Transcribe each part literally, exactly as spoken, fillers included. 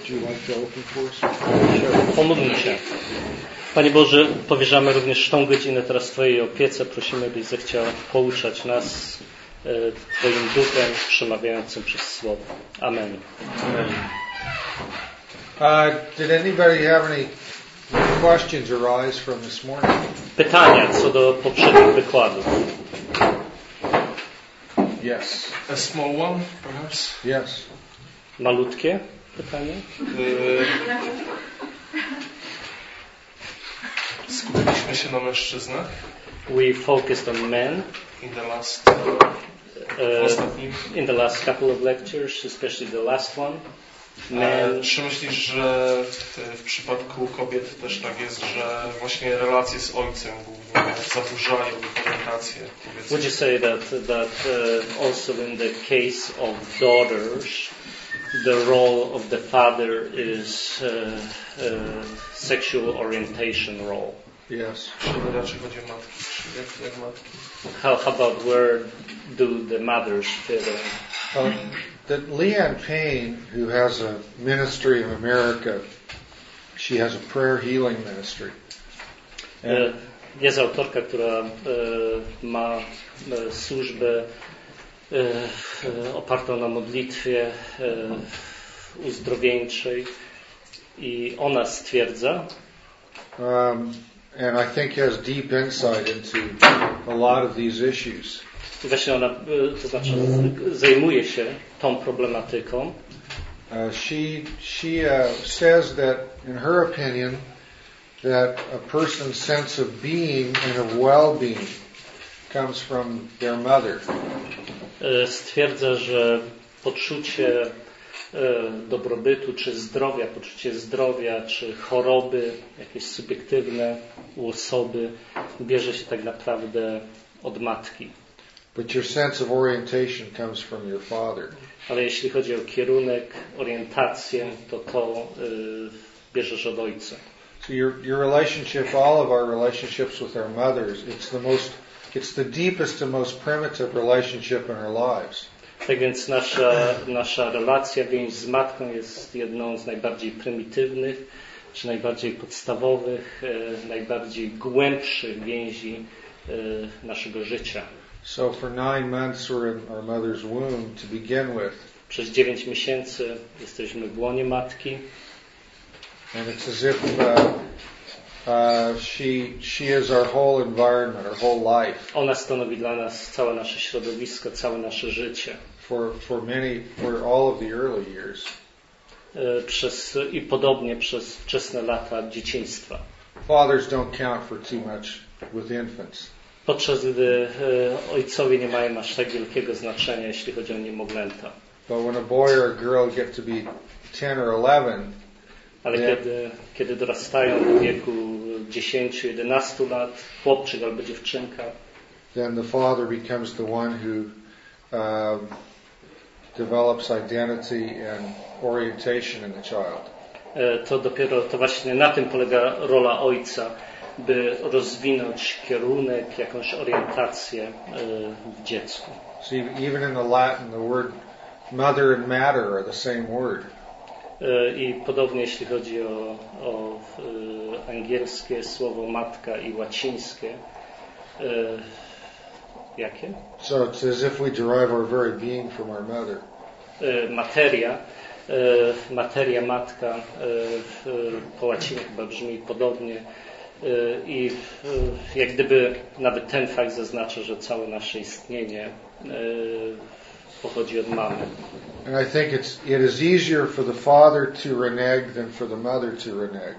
Pomódlmy się. Panie Boże, powierzamy również tą godzinę teraz Twojej opiece. Prosimy, byś zechciał pouczać nas Twoim duchem przemawiającym przez Słowo. Amen. Amen. Uh, did anybody have any questions arise from this morning? Pytania co do poprzednich wykładów. Yes. A small one, perhaps? Yes. Malutkie pytanie? Yy, skupiliśmy się na mężczyznach. We focused on men. In the last, uh, in the last couple of lectures, especially the last one. Men. Czy myślisz, że w, w przypadku kobiet też tak jest, że właśnie relacje z ojcem głównie zaburzają ich orientację? Would you say that that uh, also in the case of daughters, the role of the father is uh, uh, sexual orientation role? Yes. Czy raczej chodzi o matki? Czy jak, jak matki? How, how about where do the mothers fit in? Um, that Leanne Payne, who has a ministry in America, she has a prayer healing ministry. And jest autorka, która ma służbę opartą na modlitwie uzdrowieńczej i ona stwierdza, um, and I think has deep insight into a lot of these issues. I właśnie ona, to znaczy zajmuje się tą problematyką. Uh, she she uh, says that in her opinion that a person's sense of being and of well-being comes from their mother. Stwierdza, że poczucie dobrobytu czy zdrowia, poczucie zdrowia czy choroby jakieś subiektywne u osoby bierze się tak naprawdę od matki. But your sense of orientation comes from your father. Ale jeśli chodzi o kierunek, orientację, to to y, bierzesz od ojca. So your your relationship, all of our relationships with our mothers, it's the most, it's the deepest and most primitive relationship in our lives. Tak więc nasza nasza relacja, więź z matką jest jedną z najbardziej prymitywnych, czy najbardziej podstawowych, y, najbardziej głębszych więzi y, naszego życia. So for nine months we're in our mother's womb to begin with. Przez dziewięć miesięcy jesteśmy w łonie matki. And it's as if uh, uh, she she is our whole environment, our whole life. Ona stanowi dla nas całe nasze środowisko, całe nasze życie. For for many, for all of the early years. Przez i podobnie przez wczesne lata dzieciństwa. Fathers don't count for too much with infants. Podczas gdy e, ojcowie nie mają aż tak wielkiego znaczenia, jeśli chodzi o niemowlęta. But when a boy or a girl get to be ten or eleven, ale then, kiedy, kiedy dorastają do wieku dziesięć jedenaście lat, chłopczyk albo dziewczynka, then the father becomes the one who um, develops identity and orientation in the child. E, to dopiero to właśnie na tym polega rola ojca, by rozwinąć kierunek, jakąś orientację w dziecku. So even in the Latin, the word mother and mater are the same word. I podobnie jeśli chodzi o, o angielskie słowo matka i łacińskie. Jakie? So it's as if we derive our very being from our mother. Materia. Materia, matka po łacinie chyba brzmi podobnie. I jak gdyby nawet ten fakt zaznacza, że całe nasze istnienie pochodzi od mamy. And I think it's it is easier for the father to renege than for the mother to renege.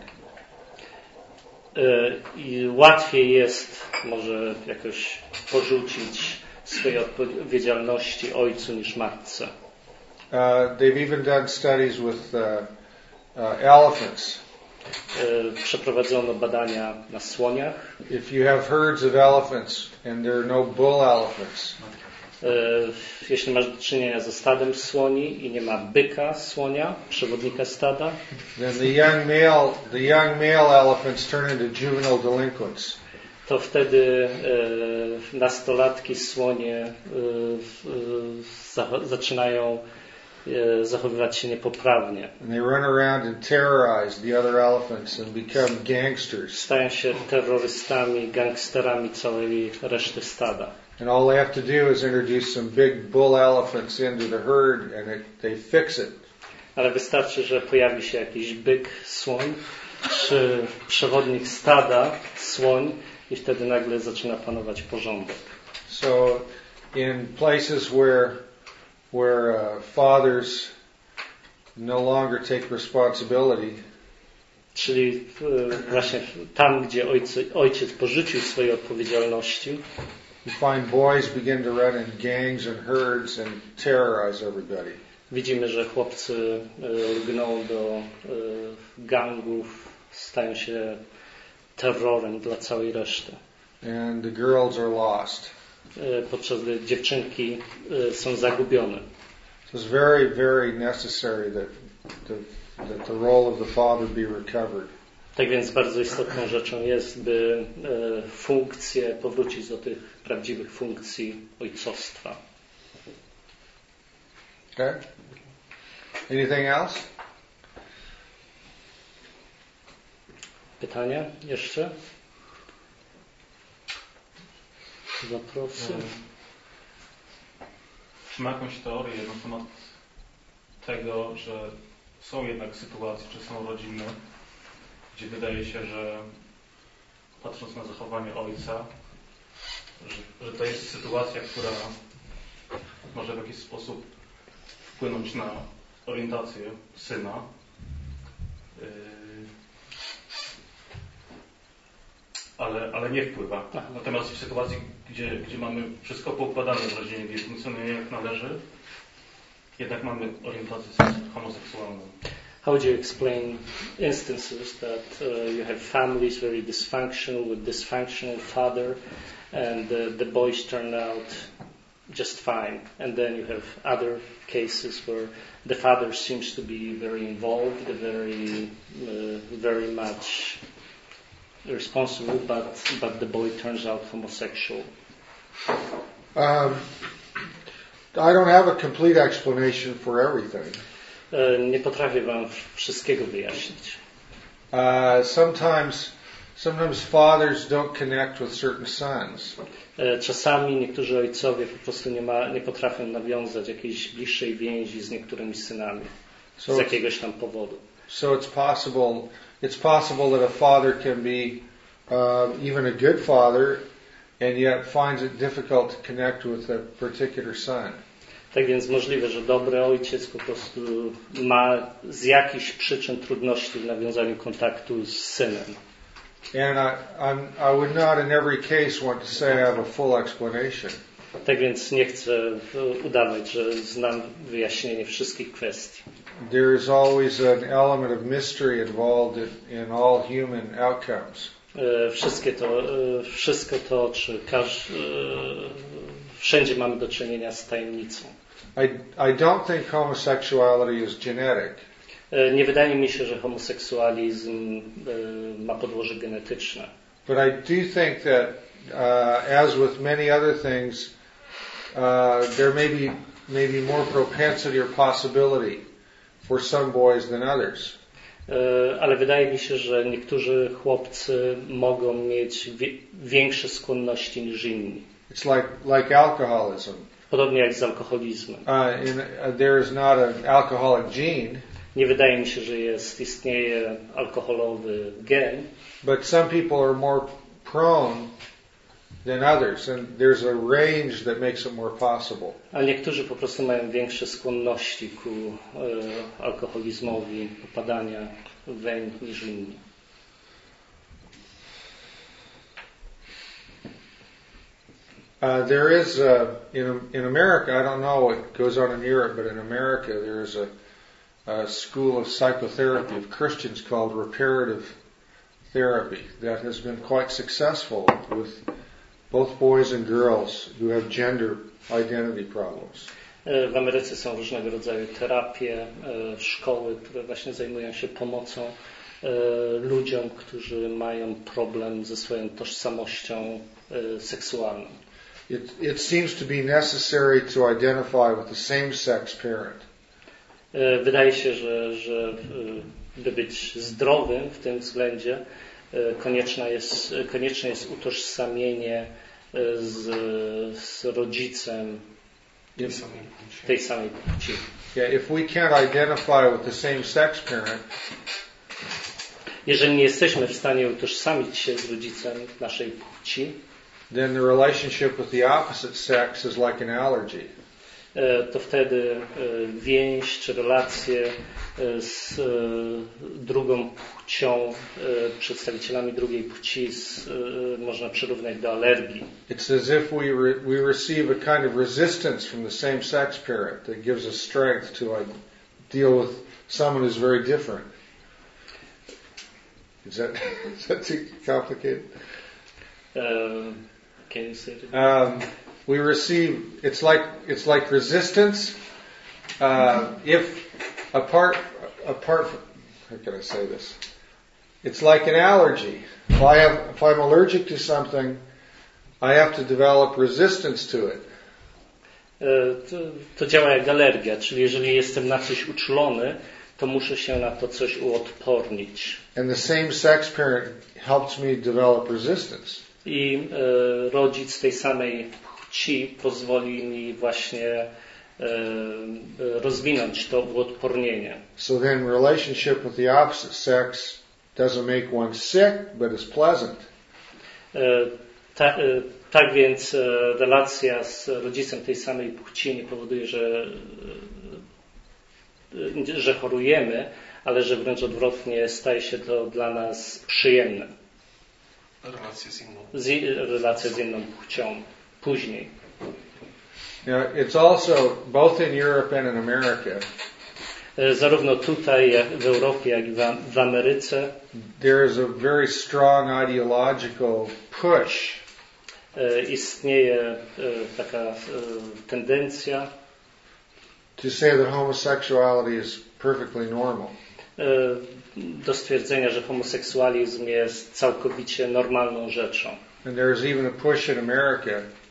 I łatwiej jest może jakoś porzucić swojej odpowiedzialności ojcu niż matce. Uh, they've even done studies with uh, uh, elephants. Przeprowadzono badania na słoniach. If you have herds of elephants and there are no bull elephants, jeśli masz do czynienia ze stadem słoni i nie ma byka słonia, przewodnika stada, then the young male the young male elephants turn into juvenile delinquents. To wtedy e, nastolatki słonie e, e, za, zaczynają zachowywać się niepoprawnie. And they run around and terrorize the other elephants and become gangsters. Stają się terrorystami, gangsterami całej reszty stada. And all they have to do is introduce some big bull elephants into the herd and it, they fix it. Ale wystarczy, że pojawi się jakiś byk, słoń, czy przewodnik stada, słoń, i wtedy nagle zaczyna panować porządek. So in places where where uh, fathers no longer take responsibility, czyli właśnie tam, gdzie ojcy, ojciec porzucił swojej odpowiedzialności, you find boys begin to run in gangs and herds and terrorize everybody. Widzimy, że chłopcy lgną do gangów, stają się terrorem dla całej reszty. And the girls are lost. Podczas gdy dziewczynki są zagubione. So it's very, very necessary that the, that the role of the father be recovered. Tak więc bardzo istotną rzeczą jest, by funkcje, powrócić do tych prawdziwych funkcji ojcostwa. Okay? Anything else? Pytania jeszcze? Zaprosy? Czy ma jakąś teorię na temat tego, że są jednak sytuacje, czy są rodziny, gdzie wydaje się, że patrząc na zachowanie ojca, że, że to jest sytuacja, która może w jakiś sposób wpłynąć na orientację syna. Yy, ale, ale nie wpływa. Aha. Natomiast w sytuacji, gdzie, gdzie mamy wszystko poukładane w rodzinie, gdzie funkcjonuje jak należy, jednak mamy orientację homoseksualną. How would you explain instances that uh, you have families very dysfunctional with dysfunctional father and uh, the boys turn out just fine, and then you have other cases where the father seems to be very involved, very, uh, very much responsible, but but the boy turns out homosexual. Um, I don't have a complete explanation for everything. Nie potrafię wam wszystkiego wyjaśnić. Uh, sometimes, sometimes fathers don't connect with certain sons. Czasami niektórzy ojcowie po prostu nie, ma, nie potrafią nawiązać jakiejś bliższej więzi z niektórymi synami so z jakiegoś tam powodu. So it's possible, it's possible that a father can be uh, even a good father, and yet finds it difficult to connect with a particular son. Tak więc możliwe, że dobry ojciec po prostu ma z jakichś przyczyn trudności w nawiązaniu kontaktu z synem. And I, I'm, I would not in every case want to say I have a full explanation. Tak więc nie chcę udawać, że znam wyjaśnienie wszystkich kwestii. There is always an element of mystery involved in, in all human outcomes. Wszystkie to, wszystko to, czy każ, wszędzie mamy do czynienia z tajemnicą. I, I don't think homosexuality is genetic. Nie wydaje mi się, że homoseksualizm ma podłoże genetyczne. But I do think that, uh, as with many other things, uh, there may be maybe more propensity or possibility for some boys than others. Ale wydaje mi się, że niektórzy chłopcy mogą mieć większe skłonności niż inni. It's like like alcoholism. Podobnie jak z alkoholizmem. Uh, in, uh, there is not an alcoholic gene. Nie wydaje mi się, że jest, istnieje alkoholowy gen. But some people are more prone than others, and there's a range that makes it more possible. Ale niektórzy po prostu mają większe skłonności ku e, alkoholizmowi, popadania weń niż inni. Uh, there is uh, in in America. I don't know what goes on in Europe, but in America there is a, a school of psychotherapy of Christians called reparative therapy that has been quite successful with both boys and girls who have gender identity problems. W Ameryce są różnego rodzaju terapie, szkoły, które właśnie zajmują się pomocą ludziom, którzy mają problem ze swoją tożsamością seksualną. It, it seems to be necessary to identify with the same-sex parent. Wydaje się, że, że by być zdrowym w tym względzie, konieczne jest, konieczne jest utożsamienie z, z rodzicem tej samej płci. Yeah, if we can't identify with the same sex parent, jeżeli nie jesteśmy w stanie utożsamić się z rodzicem naszej płci, then the relationship with the opposite sex is like an allergy. to wtedy więź czy relacje z drugą płcią, przedstawicielami drugiej płci z, można przyrównać do alergii. It's as if we re, we receive a kind of resistance from the same sex parent that gives us strength to like deal with someone who's very different. Is that is that too complicated? Um, can you say it? Um, we receive it's like it's like resistance. Uh, if apart apart from, how can I say this? It's like an allergy. If I have if I'm allergic to something, I have to develop resistance to it. To, to działa jak alergia, czyli jeżeli jestem na coś uczulony, to muszę się na to coś uodpornić. And the same sex parent helps me develop resistance. I e, rodzic tej samej płci pozwoli mi właśnie e, rozwinąć to uodpornienie. So then relationship with the opposite sex doesn't make one sick, but is pleasant. E, ta, e, tak więc e, relacja z rodzicem tej samej płci nie powoduje, że, e, że chorujemy, ale że wręcz odwrotnie staje się to dla nas przyjemne. Relacje z inną. Z, relacje z inną płcią później. Now, it's also both in Europe and in America. Zarówno tutaj, jak w Europie, jak i w, w Ameryce. There is a very strong ideological push. Istnieje taka tendencja to say that homosexuality is perfectly normal. Do stwierdzenia, że homoseksualizm jest całkowicie normalną rzeczą. And there is even a push in America.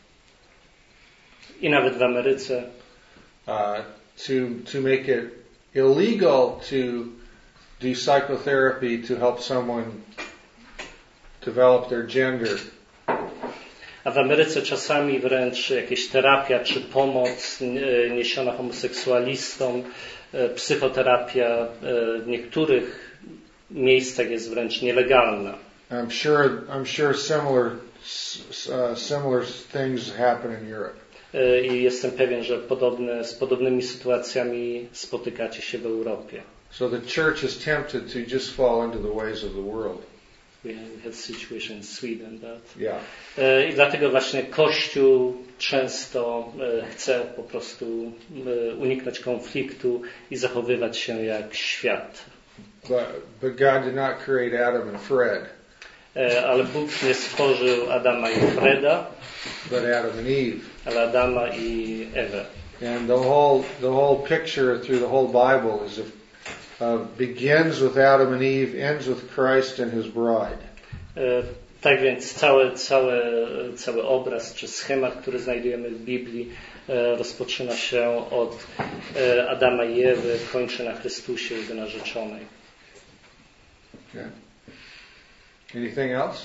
I nawet w Ameryce. Uh, to to make it illegal to do psychotherapy to help someone develop their gender. A w Ameryce czasami wręcz jakieś terapia czy pomoc niesiona homoseksualistom, psychoterapia w niektórych miejscach jest wręcz nielegalna. I'm sure I'm sure similar uh, similar things happen in Europe. I jestem pewien, że podobne, z podobnymi sytuacjami spotykacie się w Europie. So the church is tempted to just fall into the ways of the world. We had a situation in Sweden that. Yeah. I dlatego właśnie Kościół często chce po prostu uniknąć konfliktu i zachowywać się jak świat. But, but God did not create Adam and Fred. Ale Bóg nie stworzył Adama i Freda, but Adam and Eve. Ale Adama i Ewę. And the whole the whole picture through the whole Bible is if Uh, begins with Adam and Eve, ends with Christ and His bride. E, tak więc cały, cały, cały obraz czy schemat, który znajdujemy w Biblii, e, rozpoczyna się od e, Adama i Ewy, kończy na Chrystusie, Jego narzeczonej. Okay. Anything else?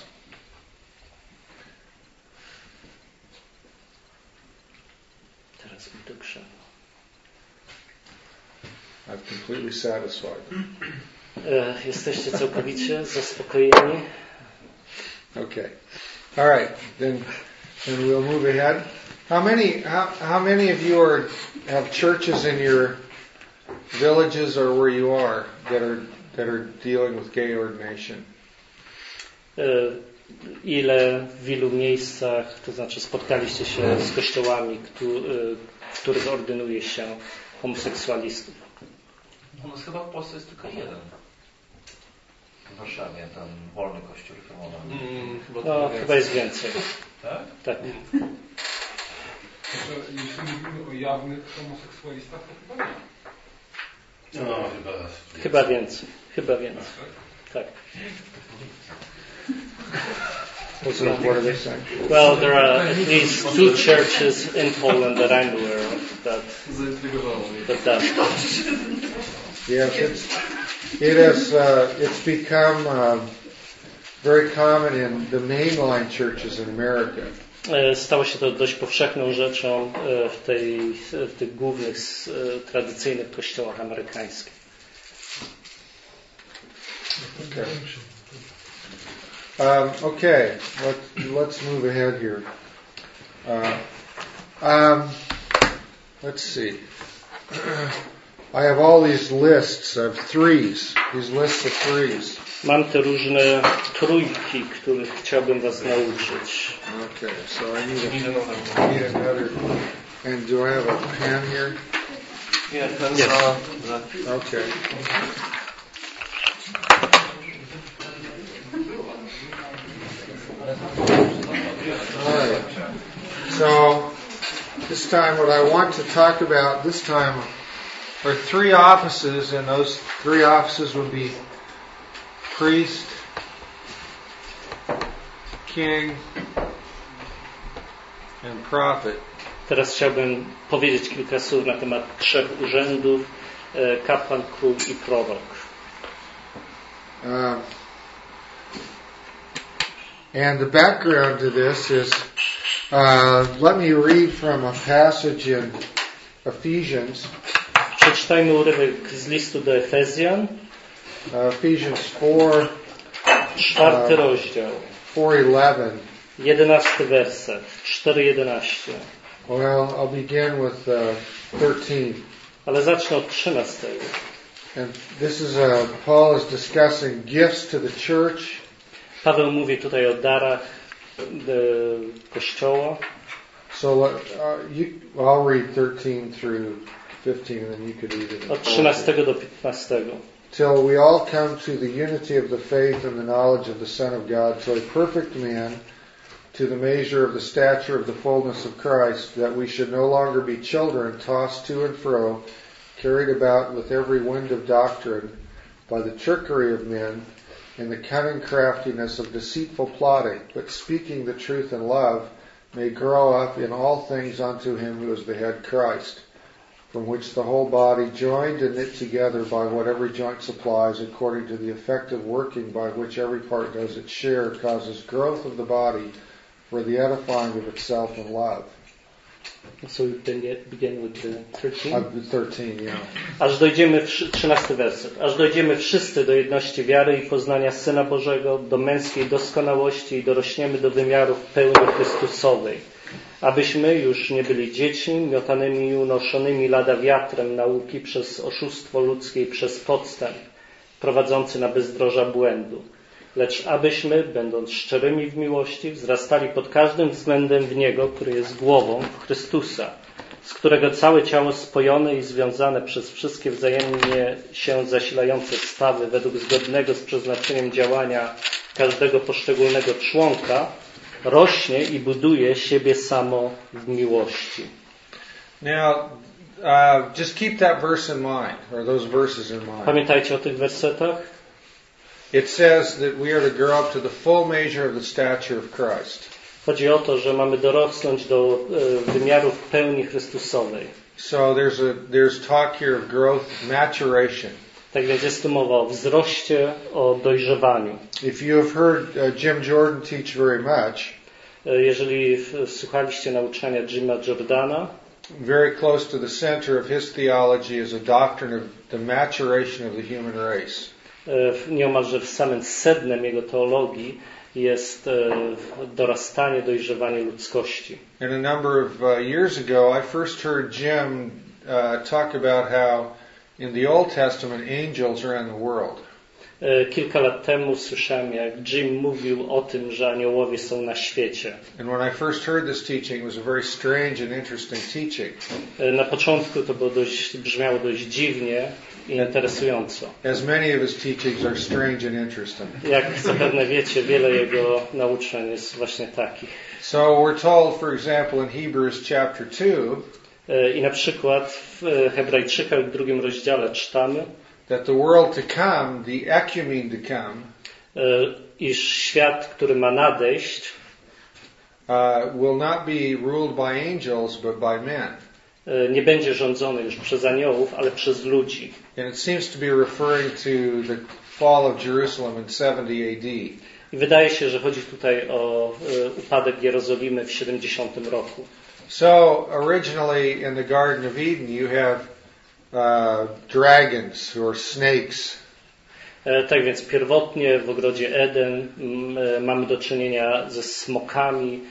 Teraz mi to krzewno. I'm completely satisfied. E, jesteście całkowicie zaspokojeni? Okay. All right. Then, then we'll move ahead. How many? How, how many of you are have churches in your villages or where you are that are that are dealing with gay ordination? E, ile w ilu miejscach, to znaczy spotkaliście się z kościołami, w których ordynuje się homoseksualistów? U nas chyba w Polsce jest tylko jeden. W Warszawie, ten wolny kościół reformowany. Mm, chyba no, chyba jest więcej. Tak? Tak. Jeśli mówimy o jawnych homoseksualistach, to chyba nie. No, chyba. Chyba więcej. Chyba więcej. Tak. What are they saying? Well, there are at least two churches in Poland that I'm aware of that, that does. Yes, it's, it has, uh, it's become uh, very common in the mainline churches in America. Stało się to dość powszechną rzeczą w, tej, w tych głównych tradycyjnych kościołach amerykańskich. Okay. Um, okay, Let, let's move ahead here. Uh, um, let's see. I have all these lists of threes, these lists of threes. Mam te różne trójki, których chciałbym was nauczyć. Okay, so I need, a, I need another. And do I have a pen here? Yeah, pen. Yes. Uh, Okay. Alright. So, this time what I want to talk about this time are three offices, and those three offices would be priest, king, and prophet. Teraz chciałbym powiedzieć kilka słów na temat trzech urzędów, kapłan, król i prorok. Um, and the background to this is, uh, let me read from a passage in Ephesians. Przeczytajmy urywek z listu do Efezjan. Uh, Ephesians four, Czwarty uh, rozdział. four eleven. Jedenasty werset. cztery jedenaście. Well, I'll begin with uh, thirteen. Ale zacznę od trzynastego. And this is uh, Paul is discussing gifts to the church. Paweł mówi tutaj o darach do Kościoła. So uh, you, I'll read thirteen through fifteen, and then you could read it. Od trzynastego do piętnastego. Till we all come to the unity of the faith and the knowledge of the Son of God, to a perfect man, to the measure of the stature of the fullness of Christ, that we should no longer be children, tossed to and fro, carried about with every wind of doctrine, by the trickery of men, and the cunning craftiness of deceitful plotting, but speaking the truth in love, may grow up in all things unto him who is the head, Christ, from which the whole body, joined and knit together by what every joint supplies, according to the effective working by which every part does its share, causes growth of the body for the edifying of itself in love. So we begin with the thirteen. Uh, thirteen, yeah. Aż dojdziemy, trzynasty werset. Aż dojdziemy wszyscy do jedności wiary i poznania Syna Bożego, do męskiej doskonałości i dorośniemy do wymiarów pełni Chrystusowej. Abyśmy już nie byli dziećmi, miotanymi i unoszonymi lada wiatrem nauki przez oszustwo ludzkie i przez podstęp, prowadzący na bezdroża błędu. Lecz abyśmy, będąc szczerymi w miłości, wzrastali pod każdym względem w Niego, który jest głową, w Chrystusa, z którego całe ciało spojone i związane przez wszystkie wzajemnie się zasilające stawy według zgodnego z przeznaczeniem działania każdego poszczególnego członka, rośnie i buduje siebie samo w miłości. Now, uh, just keep that verse in mind, or those verses in mind. Pamiętajcie o tych wersetach. It says that we are to grow up to the full measure of the stature of Christ. Chodzi o to, że mamy dorosnąć do e, wymiarów pełni Chrystusowej. So there's a there's talk here of growth, maturation. Tak więc jest tu mowa o wzroście, o dojrzewaniu. If you have heard uh, Jim Jordan teach very much, E, jeżeli w, słuchaliście nauczania Jima Jordana, very close to the center of his theology is a doctrine of the maturation of the human race. e, nieomalże w samym sednem jego teologii jest e, dorastanie, dojrzewanie ludzkości. And a number of uh, years ago, I first heard Jim uh, talk about how in the Old Testament angels are in the world. E, kilka lat temu słyszałem, jak Jim mówił o tym, że aniołowie są na świecie. And when I first heard this teaching, it was a very strange and interesting teaching. E, na początku to było dość, brzmiało dość dziwnie i interesująco. As many of his teachings are strange and interesting. Jak zapewne wiecie, wiele jego nauczeń jest właśnie takich. So we're told, for example, in Hebrews chapter two, E, I na przykład w Hebrajczykach w drugim rozdziale czytamy, that the world to come, the ecumen to come, e, iż świat, który ma nadejść, uh, will not be ruled by angels, but by men. nie będzie rządzony już przez aniołów, ale przez ludzi. And it seems to be referring to the fall of Jerusalem in seventy A D. I wydaje się, że chodzi tutaj o upadek Jerozolimy w siedemdziesiątym roku. So originally in the Garden of Eden you have uh, dragons or snakes. Tak więc pierwotnie w ogrodzie Eden mamy do czynienia ze smokami,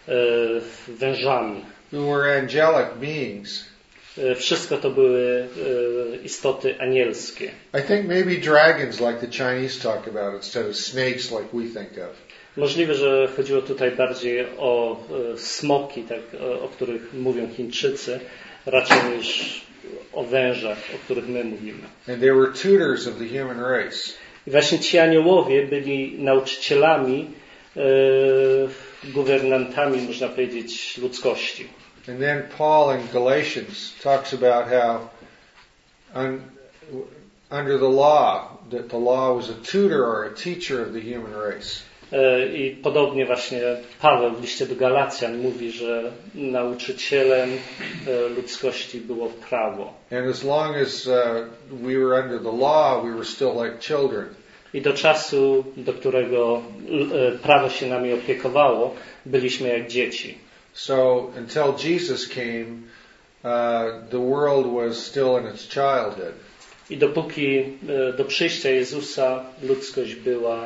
wężami. Who were angelic beings. Wszystko to były istoty anielskie. I think maybe dragons like the Chinese talk about instead of snakes like we think of. Możliwe, że chodziło tutaj bardziej o smoki, tak, o których mówią Chińczycy, raczej niż o wężach, o których my mówimy. And they were tutors of the human race. I właśnie ci aniołowie byli nauczycielami, e, guwernantami, można powiedzieć, ludzkości. And then Paul in Galatians talks about how un, under the law, that the law was a tutor or a teacher of the human race. I podobnie właśnie Paweł w liście do Galacjan mówi, że nauczycielem ludzkości było prawo. And as long as uh, we were under the law, we were still like children. I do czasu, do którego prawo się nami opiekowało, byliśmy jak dzieci. So until Jesus came, uh, the world was still in its childhood. I dopóki do przyjścia Jezusa ludzkość była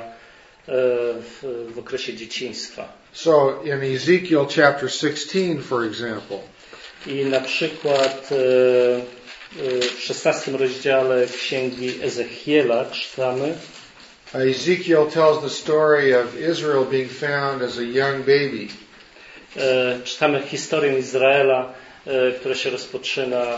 w, w okresie dzieciństwa. So in Ezekiel chapter sixteen, for example, I na przykład w szesnastym rozdziale Księgi Ezechiela czytamy, Ezekiel tells the story of Israel being found as a young baby. Czytamy historię Izraela, która się rozpoczyna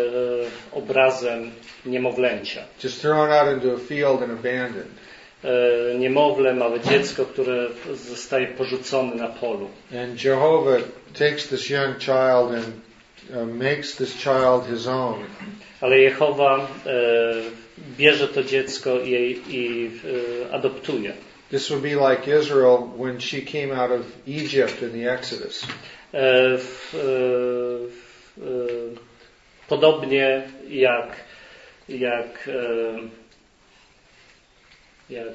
obrazem niemowlęcia. Just thrown out into a field and abandoned. Niemowlę, małe dziecko, które zostaje porzucone na polu. And Jehovah takes this young child and uh, makes this child his own. Ale Jehowa e, bierze to dziecko i, i e, adoptuje. This would be like Israel when she came out of Egypt in the Exodus. E, w, e, e, podobnie jak jak e, jak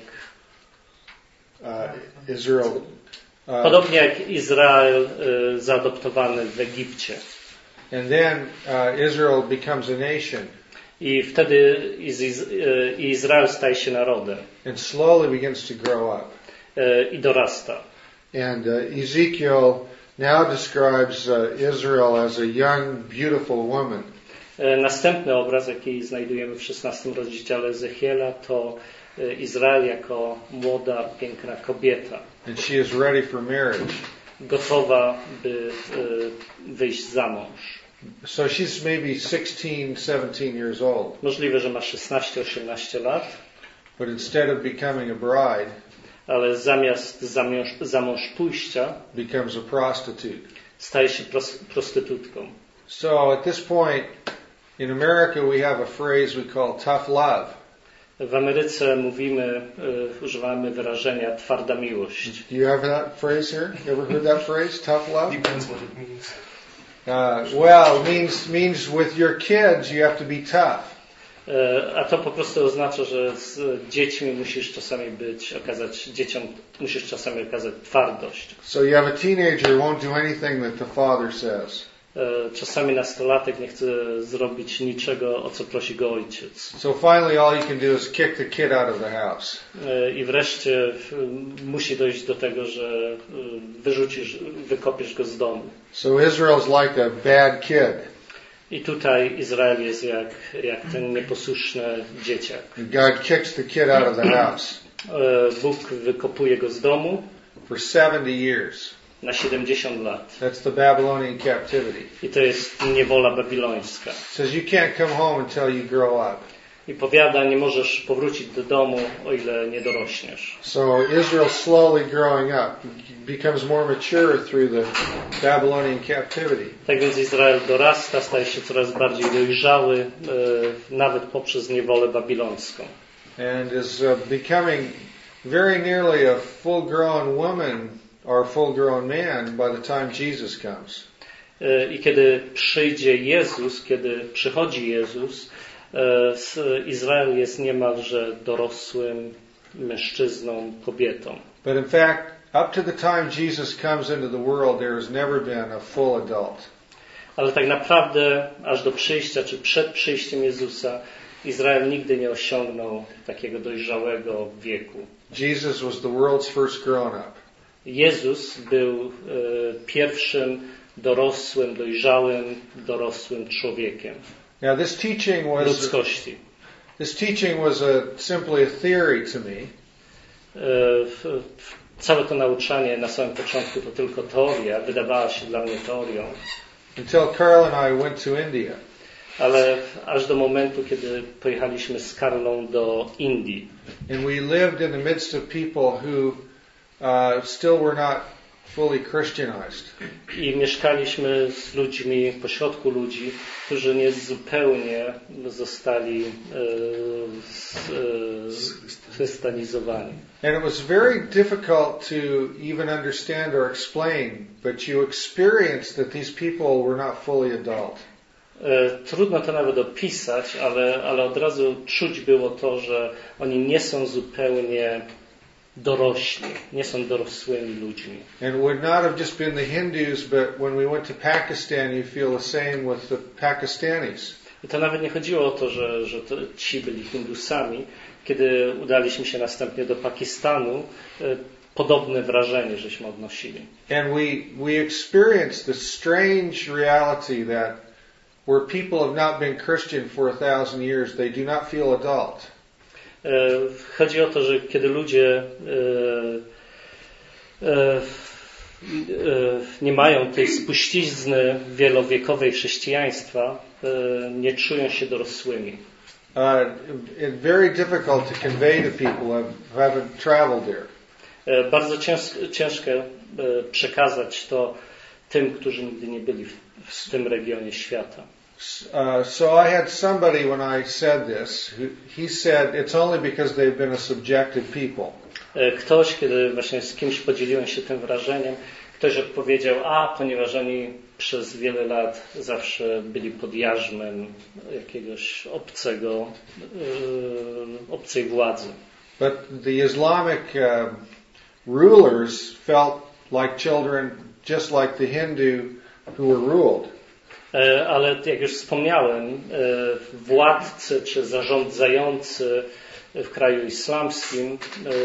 uh, Israel. Uh, podobnie jak Izrael e, zaadoptowany w Egipcie. And then uh, Israel becomes a nation. I wtedy Iz, e, Izrael staje się narodem. And slowly begins to grow up. E, I dorasta. And uh, Ezekiel now describes uh, Israel as a young, beautiful woman. E, następny obraz, jaki znajdujemy w szesnastym rozdziale Ezechiela, to Izrael jako młoda, piękna kobieta. And she is ready for marriage. Gotowa, by e, wyjść za mąż. So she's maybe sixteen, seventeen years old. Możliwe, że ma szesnaście osiemnaście lat. But instead of becoming a bride, ale zamiast za mąż, za mąż pójścia, becomes a prostitute. Staje się pros, prostytutką. So at this point in America we have a phrase we call tough love. W Ameryce mówimy, uh, używamy wyrażenia twarda miłość. Do you have that phrase here? You ever heard that phrase, tough love? Depends what it means. Uh, well, it means means with your kids you have to be tough. Uh, a to po prostu oznacza, że z dziećmi musisz czasami być, okazać dzieciom musisz czasami okazać twardość. So you have a teenager who won't do anything that the father says. Czasami nastolatek nie chce zrobić niczego, o co prosi go ojciec. So finally all you can do is kick the kid out of the house. I wreszcie musi dojść do tego, że wyrzucisz, wykopiesz go z domu. So Israel's like a bad kid. I tutaj Izrael jest jak, jak ten nieposłuszny dzieciak. God kicks the kid out of the house. Bóg wykopuje go z domu. For seventy years. Na siedemdziesiąt lat. That's the Babylonian captivity. I to jest niewola babilońska. It says you can't come home until you grow up. I powiada, nie możesz powrócić do domu, o ile nie dorośniesz. So Israel slowly growing up becomes more mature through the Babylonian captivity. Tak więc Izrael dorasta, staje się coraz bardziej dojrzały, e, nawet poprzez niewolę babilońską. And is uh, becoming very nearly a full-grown woman or full-grown man by the time Jesus comes. I kiedy przyjdzie Jezus, kiedy przychodzi Jezus, Izrael jest niemalże dorosłym mężczyzną, kobietą. But in fact, up to the time Jesus comes into the world, there has never been a full adult. Ale tak naprawdę aż do przyjścia, czy przed przyjściem Jezusa, Izrael nigdy nie osiągnął takiego dojrzałego wieku. Jesus was the world's first grown-up. Jezus był e, pierwszym dorosłym, dojrzałym, dorosłym człowiekiem. Now this teaching was ludzkości. This teaching was a, simply a theory to me. E, całe to nauczanie na samym początku to tylko teoria, wydawała się dla mnie teorią. Until Carl and I went to India. Ale aż do momentu, kiedy pojechaliśmy z Karlą do Indii. And we lived in the midst of people who uh, still were not fully Christianized. I mieszkaliśmy z ludźmi, pośrodku ludzi, którzy nie zupełnie zostali chrystianizowani. And it was very difficult to even understand or explain, but you experienced that these people were not fully adult. Trudno to nawet opisać, ale, ale od razu czuć było to, że oni nie są zupełnie dorośli, nie są dorosłymi ludźmi. And it would not have just been the Hindus, but when we went to Pakistan, you feel the same with the Pakistanis. I to nawet nie chodziło o to, że, że to ci byli Hindusami. Kiedy udaliśmy się następnie do Pakistanu, podobne wrażenie żeśmy odnosili. And we, we experienced the strange reality that where people have not been Christian for a thousand years, they do not feel adult. Chodzi o to, że kiedy ludzie nie mają tej spuścizny wielowiekowej chrześcijaństwa, nie czują się dorosłymi. Uh, it's very difficult to convey to people who haven't traveled there. Bardzo ciężko przekazać to tym, którzy nigdy nie byli w, w tym regionie świata. Uh, so I had somebody when I said this, who, he said it's only because they've been a subjected people. Ktoś, kiedy właśnie z kimś podzieliłem się tym wrażeniem, ktoś odpowiedział, a ponieważ oni przez wiele lat zawsze byli pod jarzmem jakiegoś obcego, yy, obcej władzy. But the Islamic uh, rulers felt like children, just like the Hindu who were ruled. Ale jak już wspomniałem, władcy czy zarządzający w kraju islamskim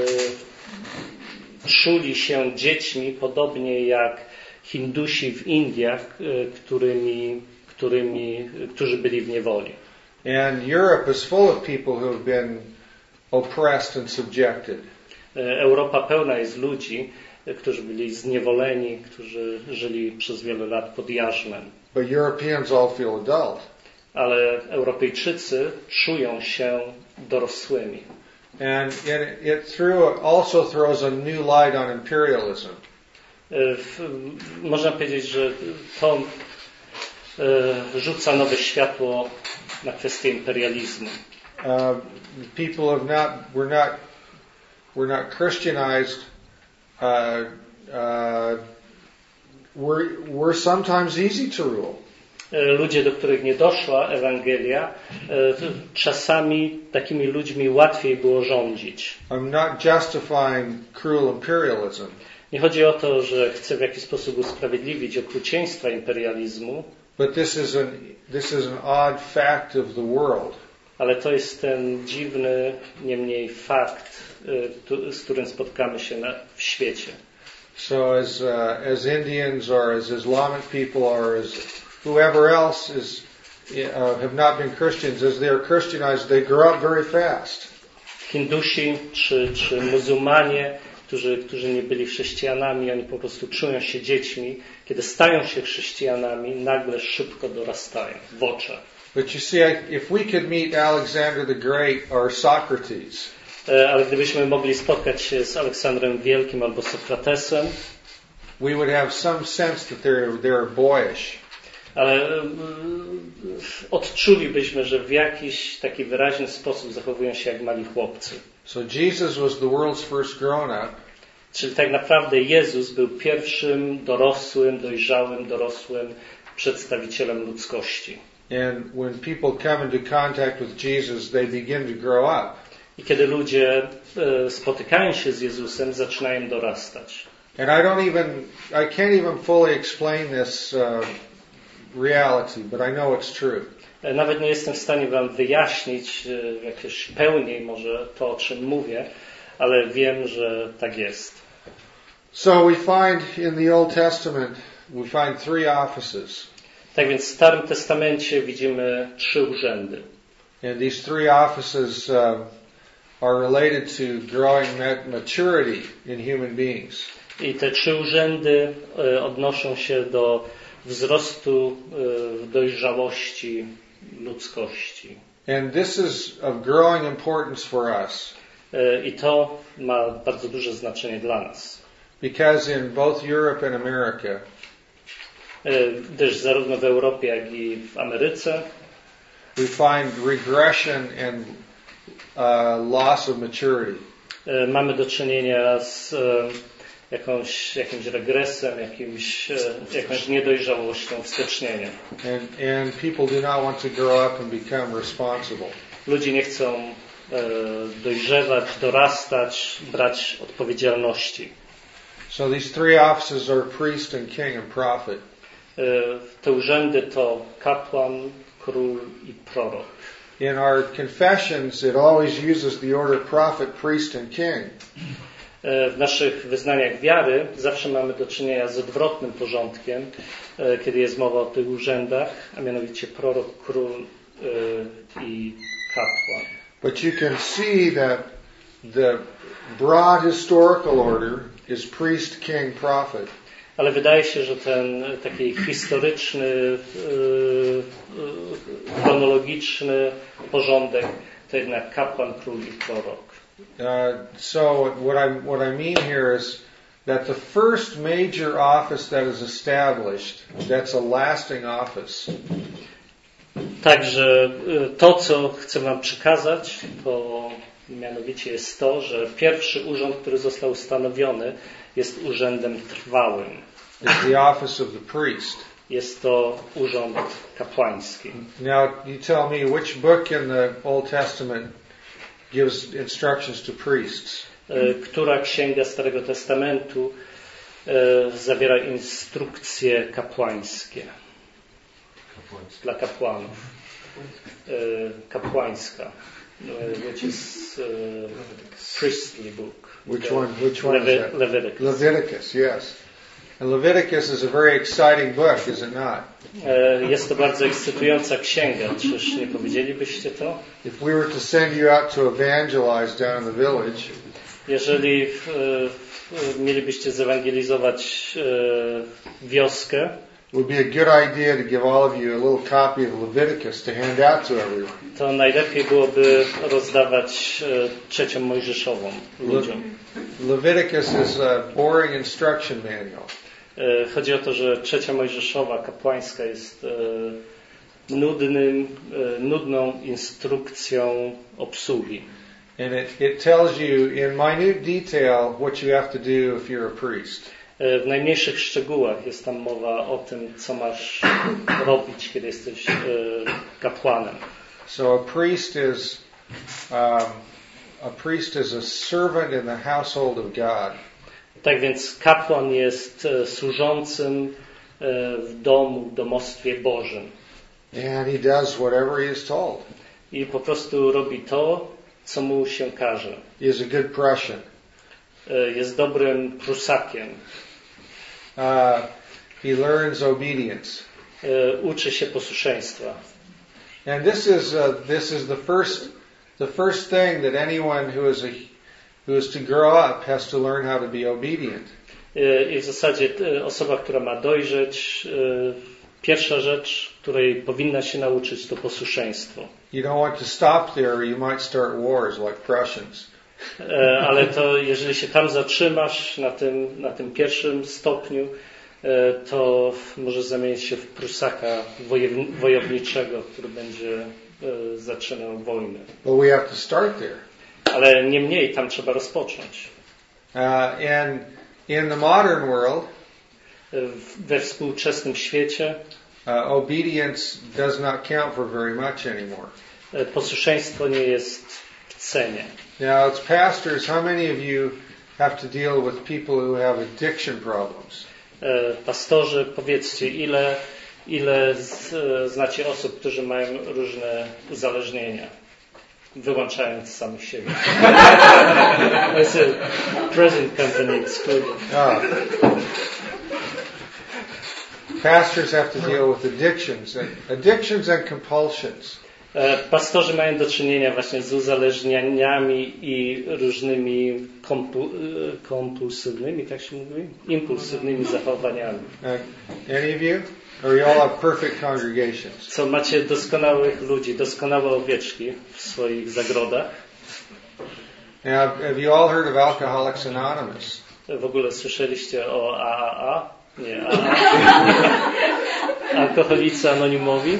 czuli się dziećmi podobnie jak Hindusi w Indiach, którymi, którymi, którzy byli w niewoli. And Europe is full of people who have been oppressed and subjected. Europa pełna jest ludzi, którzy byli zniewoleni, którzy żyli przez wiele lat pod jarzmem. But Europeans all feel adult. Ale Europejczycy czują się dorosłymi. And it, it threw, also throws a new light on imperialism. Można powiedzieć, że to rzuca nowe światło na kwestię imperializmu. Uh, people have not, we're not, we're not Christianized. Uh, uh, we're, we're sometimes easy to rule. Ludzie, do których nie doszła Ewangelia, czasami takimi ludźmi łatwiej było rządzić. I'm not justifying cruel imperialism. Nie chodzi o to, że chcę w jakiś sposób usprawiedliwić okrucieństwa imperializmu. But this is an this is an odd fact of the world. Ale to jest ten dziwny, niemniej fakt, z którym spotkamy się na, w świecie. So as uh, as Indians or as Islamic people or as whoever else is uh, have not been Christians, as they are Christianized, they grow up very fast. Hindusi czy, czy muzułmanie, którzy, którzy nie byli chrześcijanami, oni po prostu czują się dziećmi. Kiedy stają się chrześcijanami, nagle szybko dorastają w oczach. But you see, if we could meet Alexander the Great or Socrates, ale gdybyśmy mogli spotkać się z Aleksandrem Wielkim albo Sokratesem, we would have some sense that they're they're boyish. Ale odczulibyśmy, że w jakiś taki wyraźny sposób zachowują się jak mali chłopcy. So Jesus was the world's first grown-up. Czyli tak naprawdę Jezus był pierwszym dorosłym, dojrzałym, dorosłym przedstawicielem ludzkości. And when people come into contact with Jesus, they begin to grow up. I kiedy ludzie e, spotykają się z Jezusem, zaczynają dorastać. And I don't even, I can't even fully explain this uh, reality, but I know it's true. E, nawet nie jestem w stanie wam wyjaśnić e, jakieś pełniej może to, o czym mówię, ale wiem, że tak jest. So we find in the Old Testament, we find three offices. Tak więc w Starym Testamencie widzimy trzy urzędy. And these three offices uh, are related to growing maturity in human beings. I te trzy urzędy e, odnoszą się do wzrostu e, w dojrzałości ludzkości. And this is of growing importance for us. E, I to ma bardzo duże znaczenie dla nas. Because in both Europe and America, E, gdyż zarówno w Europie, jak i w Ameryce we find regression and uh, loss of maturity. e, mamy do czynienia z e, jakąś, jakimś regresem, jakimś, e, jakąś niedojrzałością, wstecznieniem. And, and people do not want to grow up and become responsible. Ludzie nie chcą e, dojrzewać, dorastać, brać odpowiedzialności. So these three offices are priest and king and prophet. E, te urzędy to kapłan, król i prorok. In our confessions, it always uses the order prophet, priest, and king. E, w naszych wyznaniach wiary zawsze mamy do czynienia z odwrotnym porządkiem, e, kiedy jest mowa o tych urzędach, a mianowicie prorok, król e, i kapłan. But you can see that the broad historical order is priest, king, prophet. Ale wydaje się, że ten taki historyczny, yy, yy, chronologiczny porządek to jednak kapłan, król i prorok. Uh, so what I what I mean here is that the first major office that is established, that's a lasting office. Także yy, to, co chcę wam przekazać, to mianowicie jest to, że pierwszy urząd, który został ustanowiony, jest urzędem trwałym. It's the office of the priest. Jest to urząd kapłański. Now, you tell me which book in the Old Testament gives instructions to priests? Która księga Starego Testamentu zawiera instrukcje kapłańskie dla kapłanów? Kapłańska, which is priestly book. Which one? Which one Levi- is that? Leviticus. Leviticus, yes. And Leviticus is a very exciting book, is it not? Jest to bardzo ekscytująca księga. Czyż nie powiedzielibyście to? If we were to send you out to evangelize down in the village, Jeżeli w, w, mielibyście zewangelizować e, wioskę, it would be a good idea to give all of you a little copy of Leviticus to hand out to everyone. to najlepiej byłoby rozdawać e, trzecią Mojżeszową ludziom. Leviticus is a boring instruction manual. E, chodzi o to, że trzecia Mojżeszowa kapłańska jest e, nudnym, e, nudną instrukcją obsługi. And it, it tells you in minute detail what you have to do if you're a priest. E, w najmniejszych szczegółach jest tam mowa o tym, co masz robić, kiedy jesteś e, kapłanem. So a priest is um, a priest is a servant in the household of God. Tak więc kapłan jest e, służącym e, w domu, w domostwie Bożym. And he does whatever he is told. I po prostu robi to, co mu się każe. He is a good Prussian. E, jest dobrym Prusakiem. Uh, he learns obedience. E, uczy się posłuszeństwa. And this is uh, this is the first the first thing that anyone who is a who is to grow up has to learn how to be obedient. E, I w zasadzie e, osoba, która ma dojrzeć, e, pierwsza rzecz, której powinna się nauczyć, to posłuszeństwo. You don't want to stop there, or you might start wars like Prussians. E, ale to jeżeli się tam zatrzymasz na tym, na tym pierwszym stopniu, e, to może zamienić się w Prusaka wojew- wojowniczego, który będzie e, zaczynał wojnę. But we have to start there. Ale niemniej tam trzeba rozpocząć. Uh, and in the modern world, E, w- we współczesnym świecie uh, obedience does not count for very much anymore. Posłuszeństwo nie jest w cenie. Now, as pastors, how many of you have to deal with people who have addiction problems? Pastorzy, powiedzcie, ile, ile z, znacie osób, którzy mają różne uzależnienia, wyłączając samych siebie. That's a present company excluded. Ah. Pastors have to deal with addictions, and addictions and compulsions. Pastorzy mają do czynienia właśnie z uzależnieniami i różnymi kompu, kompulsywnymi, tak się mówi? Impulsywnymi zachowaniami. Uh, any of you? Or you all have perfect congregations? Co macie doskonałych ludzi, doskonałe owieczki w swoich zagrodach. Now, have you all heard of Alcoholics Anonymous? W ogóle słyszeliście o A A A? Nie, A A A. Alkoholicy Anonimowi?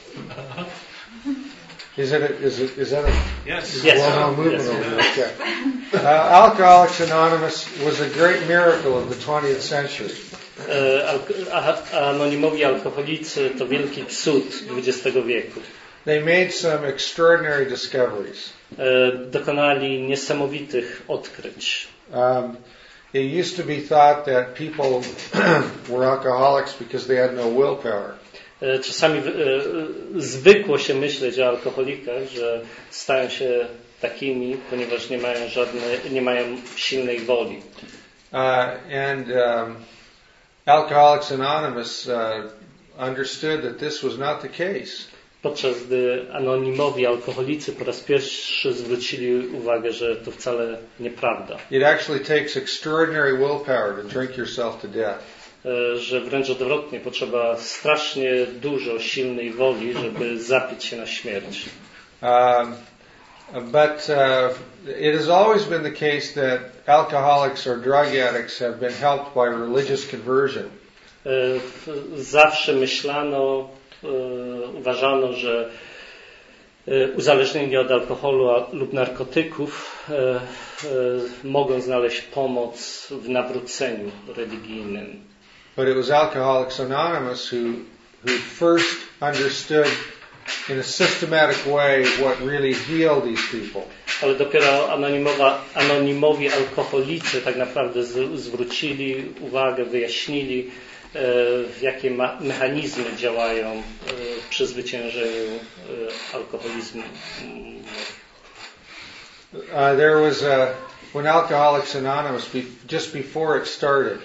Is it a, is it is that a Yes. Yes. well-known movement Yes. over there? Okay. Uh, Alcoholics Anonymous was a great miracle of the twentieth century. Anonimowi alkoholicy to wielki cud dwudziestego wieku. They made some extraordinary discoveries. Dokonali niesamowitych odkryć. Um, it used to be thought that people were alcoholics because they had no willpower. Czasami zwykło się myśleć o alkoholikach, że stają się takimi, ponieważ nie mają żadnej, nie mają silnej woli. Uh, and um, Alcoholics Anonymous uh, understood that this was not the case. Podczas gdy anonimowi alkoholicy po raz pierwszy zwrócili uwagę, że to wcale nieprawda. It actually takes extraordinary willpower to drink yourself to death. Że wręcz odwrotnie, potrzeba strasznie dużo silnej woli, żeby zapić się na śmierć. Um, but uh, it has always been the case that alcoholics or drug addicts have been helped by religious conversion. Zawsze myślano, uważano, że uzależnieni od alkoholu lub narkotyków mogą znaleźć pomoc w nawróceniu religijnym. But it was Alcoholics Anonymous who, who first understood in a systematic way what really healed these people. Ale dopiero anonimowa, anonimowi alkoholicy tak naprawdę z, zwrócili uwagę, wyjaśnili, e, jakie ma, mechanizmy działają e, przy zwyciężeniu e, alkoholizmu. Uh, there was a, when Alcoholics Anonymous, be, just before it started,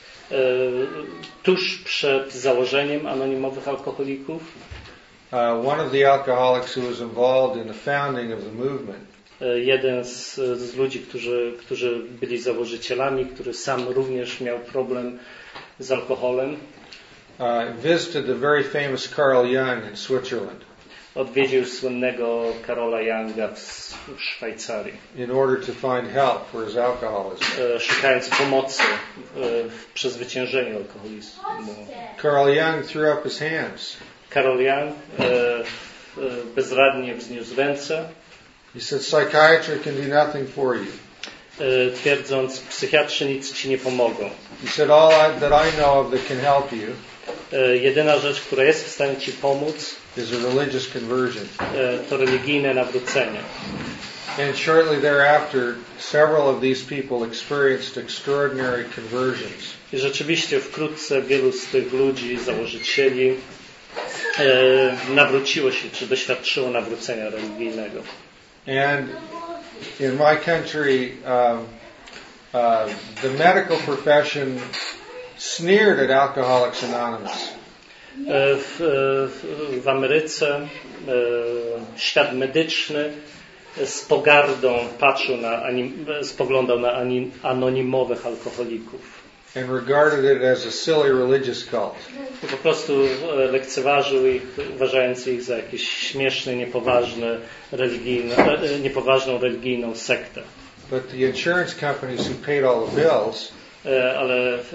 tuż przed założeniem anonimowych alkoholików, uh, one of the alcoholics who was involved in the founding of the movement, jeden z, z ludzi, którzy, którzy byli założycielami, który sam również miał problem z alkoholem, uh, visited the very famous Carl Jung in Switzerland. Odwiedził słynnego Karola Junga w Szwajcarii. In order to find help for his alcoholism. Szukając pomocy w przezwyciężeniu alkoholizmu. Carl Jung threw up his hands. Karol Jung bezradnie wzniósł ręce. He said, psychiatry can do nothing for you. Twierdząc, psychiatrzy nic ci nie pomogą. He said, all I, that I know of that can help you jedyna rzecz, która jest w stanie ci pomóc, is a religious conversion. To religijne nawrócenie. And shortly thereafter, several of these people experienced extraordinary conversions. I rzeczywiście wkrótce wielu z tych ludzi, założycieli, e, nawróciło się, czy doświadczyło nawrócenia religijnego. And in my country, um, uh, the medical profession sneered at Alcoholics Anonymous. W, w, w Ameryce e, świat medyczny z pogardą patrzył na, anim, spoglądał na anim, anonimowych alkoholików. And regarded it as a silly religious cult. I po prostu lekceważył ich, uważając ich za jakieś śmieszne, niepoważne, religijne, niepoważną religijną sektę. But the insurance companies who paid all the bills, ale e,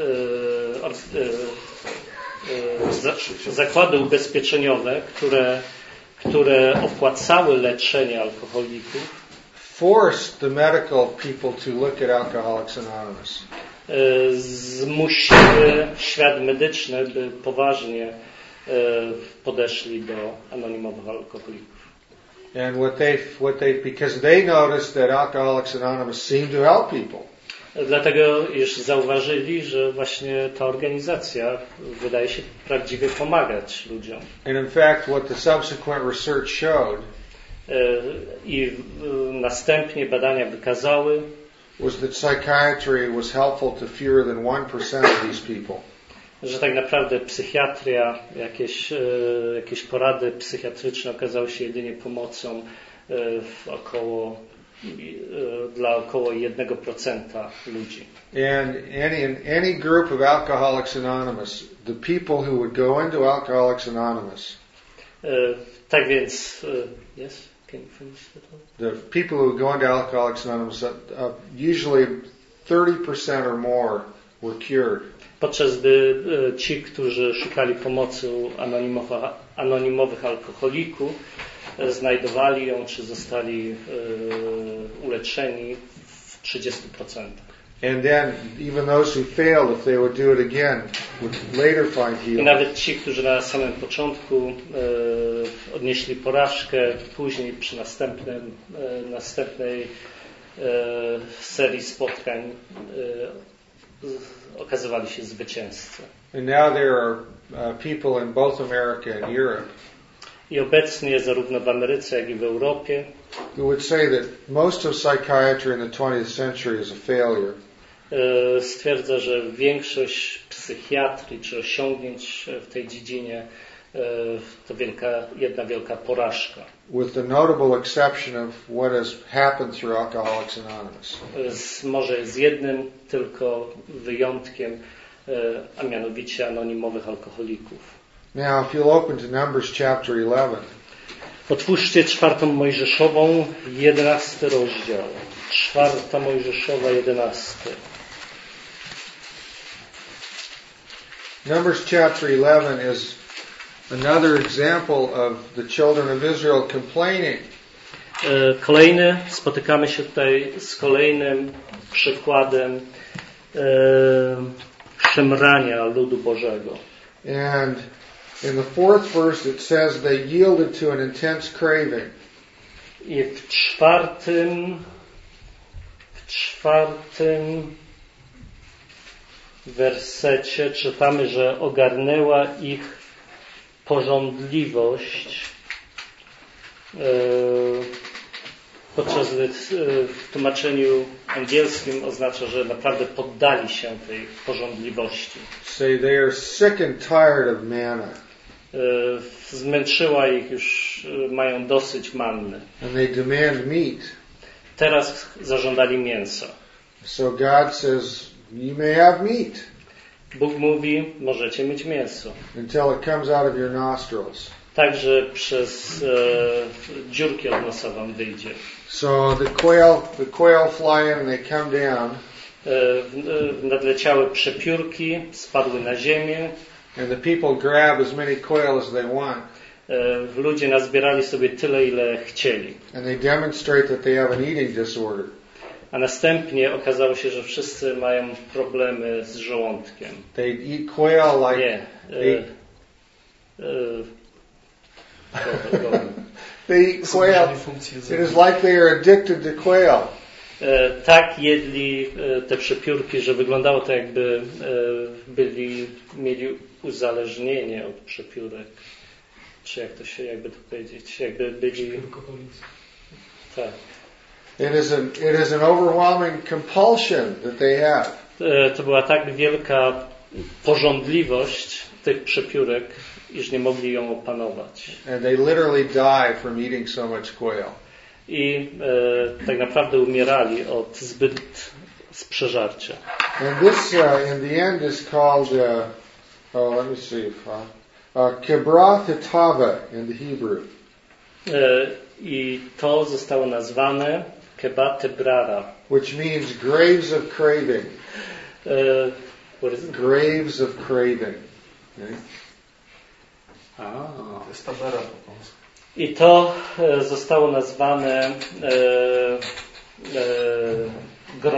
e, zakłady ubezpieczeniowe, które, które opłacały leczenie alkoholików, forced the medical people to look at Alcoholics Anonymous. Zmusiły świat medyczny, by poważnie podeszli do anonimowych alkoholików. And what they, what they, because they noticed that Alcoholics Anonymous seemed to help people. Dlatego, iż zauważyli, że właśnie ta organizacja wydaje się prawdziwie pomagać ludziom. And in fact, what the subsequent research showed i następnie badania wykazały, was that psychiatry was helpful to fewer than one percent of these people. Że tak naprawdę psychiatria, jakieś, jakieś porady psychiatryczne okazały się jedynie pomocą w około, dla około jednego procenta ludzi. And any, in any group of Alcoholics Anonymous, the people who would go into Alcoholics Anonymous, tak więc, yes, can you finish that one? the people who would go into Alcoholics Anonymous, uh, usually thirty percent or more were cured. Podczas gdy ci, którzy szukali pomocy u anonimowych, anonimowych alkoholików, znajdowali ją, czy zostali e, uleczeni w trzydziestu procentach. And then even those who failed, if they would do it again, would later find I healing. nawet ci, którzy na samym początku e, odnieśli porażkę, później przy następnym, e, następnej e, serii spotkań e, okazywali się zwycięzcy. And now there are uh, people in both America and Europe I obecnie zarówno w Ameryce, jak i w Europie who would say that most of psychiatry in the twentieth century is a failure. e, stwierdza, że większość psychiatrii czy osiągnięć w tej dziedzinie e, to wielka, jedna wielka porażka. With the notable exception of what has happened through Alcoholics Anonymous. Z, może z jednym tylko wyjątkiem, e, a mianowicie anonimowych alkoholików. Now, if you'll open to Numbers chapter eleven. Otwórzcie czwartą Mojżeszową, jedenasty rozdział. Czwarta Mojżeszowa, jedenasty. Numbers chapter eleven is another example of the children of Israel complaining. E, kolejny, spotykamy się tutaj z kolejnym przykładem e, szemrania ludu Bożego. And in the fourth verse it says they yielded to an intense craving. I w czwartym, w czwartym wersecie czytamy, że ogarnęła ich pożądliwość, podczas gdy w tłumaczeniu angielskim oznacza, że naprawdę poddali się tej pożądliwości. Say they are sick and tired of manna. Zmęczyła ich już, mają dosyć manny. And they demand meat. Teraz zażądali mięsa. So God says, you may have meat. Bóg mówi, możecie mieć mięso. Until it comes out of your nostrils. Także przez e, dziurki od nosa wam wyjdzie. So the quail, the quail fly in and they come down. E, nadleciały przepiórki, spadły na ziemię. And the people grab as many quail as they want. E, ludzie nazbierali sobie tyle, ile chcieli. And they demonstrate that they have an eating disorder. A następnie okazało się, że wszyscy mają problemy z żołądkiem. They eat quail like Nie. they, E, e, go, go. they eat quail. It is like they are addicted to quail. E, tak jedli e, te przepiórki, że wyglądało to, jakby e, byli, mieli uzależnienie od przepiórek. Czy jak to się, jakby to powiedzieć, jakby byli... Tak. It is an it is an overwhelming compulsion that they have. E, to była tak wielka pożądliwość tych przepiórek, iż nie mogli ją opanować. And they literally die from eating so much quail. I e, tak naprawdę umierali od zbyt sprzeżarcia. And this, uh, in the end, is called, uh, oh, let me see, uh, uh, Kibroth Hatava in the Hebrew. E, I to zostało nazwane Kebat Brara. Which means graves of craving. E, what is it? Graves of craving. Okay? A. To jest tabera po polsku. I to e, zostało nazwane e, e,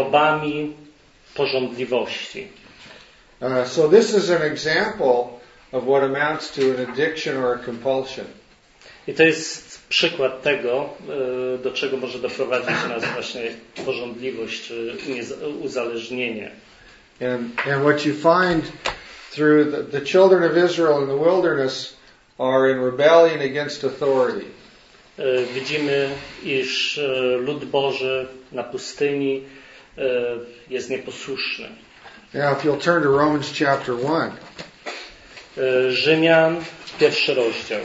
grobami pożądliwości. Uh, so this is an example of what amounts to an addiction or a compulsion. I to jest przykład tego, do czego może doprowadzić nas właśnie pożądliwość czy uzależnienie. And, and what you find through the, the children of Israel in the wilderness are in rebellion against authority. Widzimy, iż lud Boży na pustyni jest nieposłuszny. Now, if you'll turn to Romans chapter one. Rzymian, pierwszy rozdział.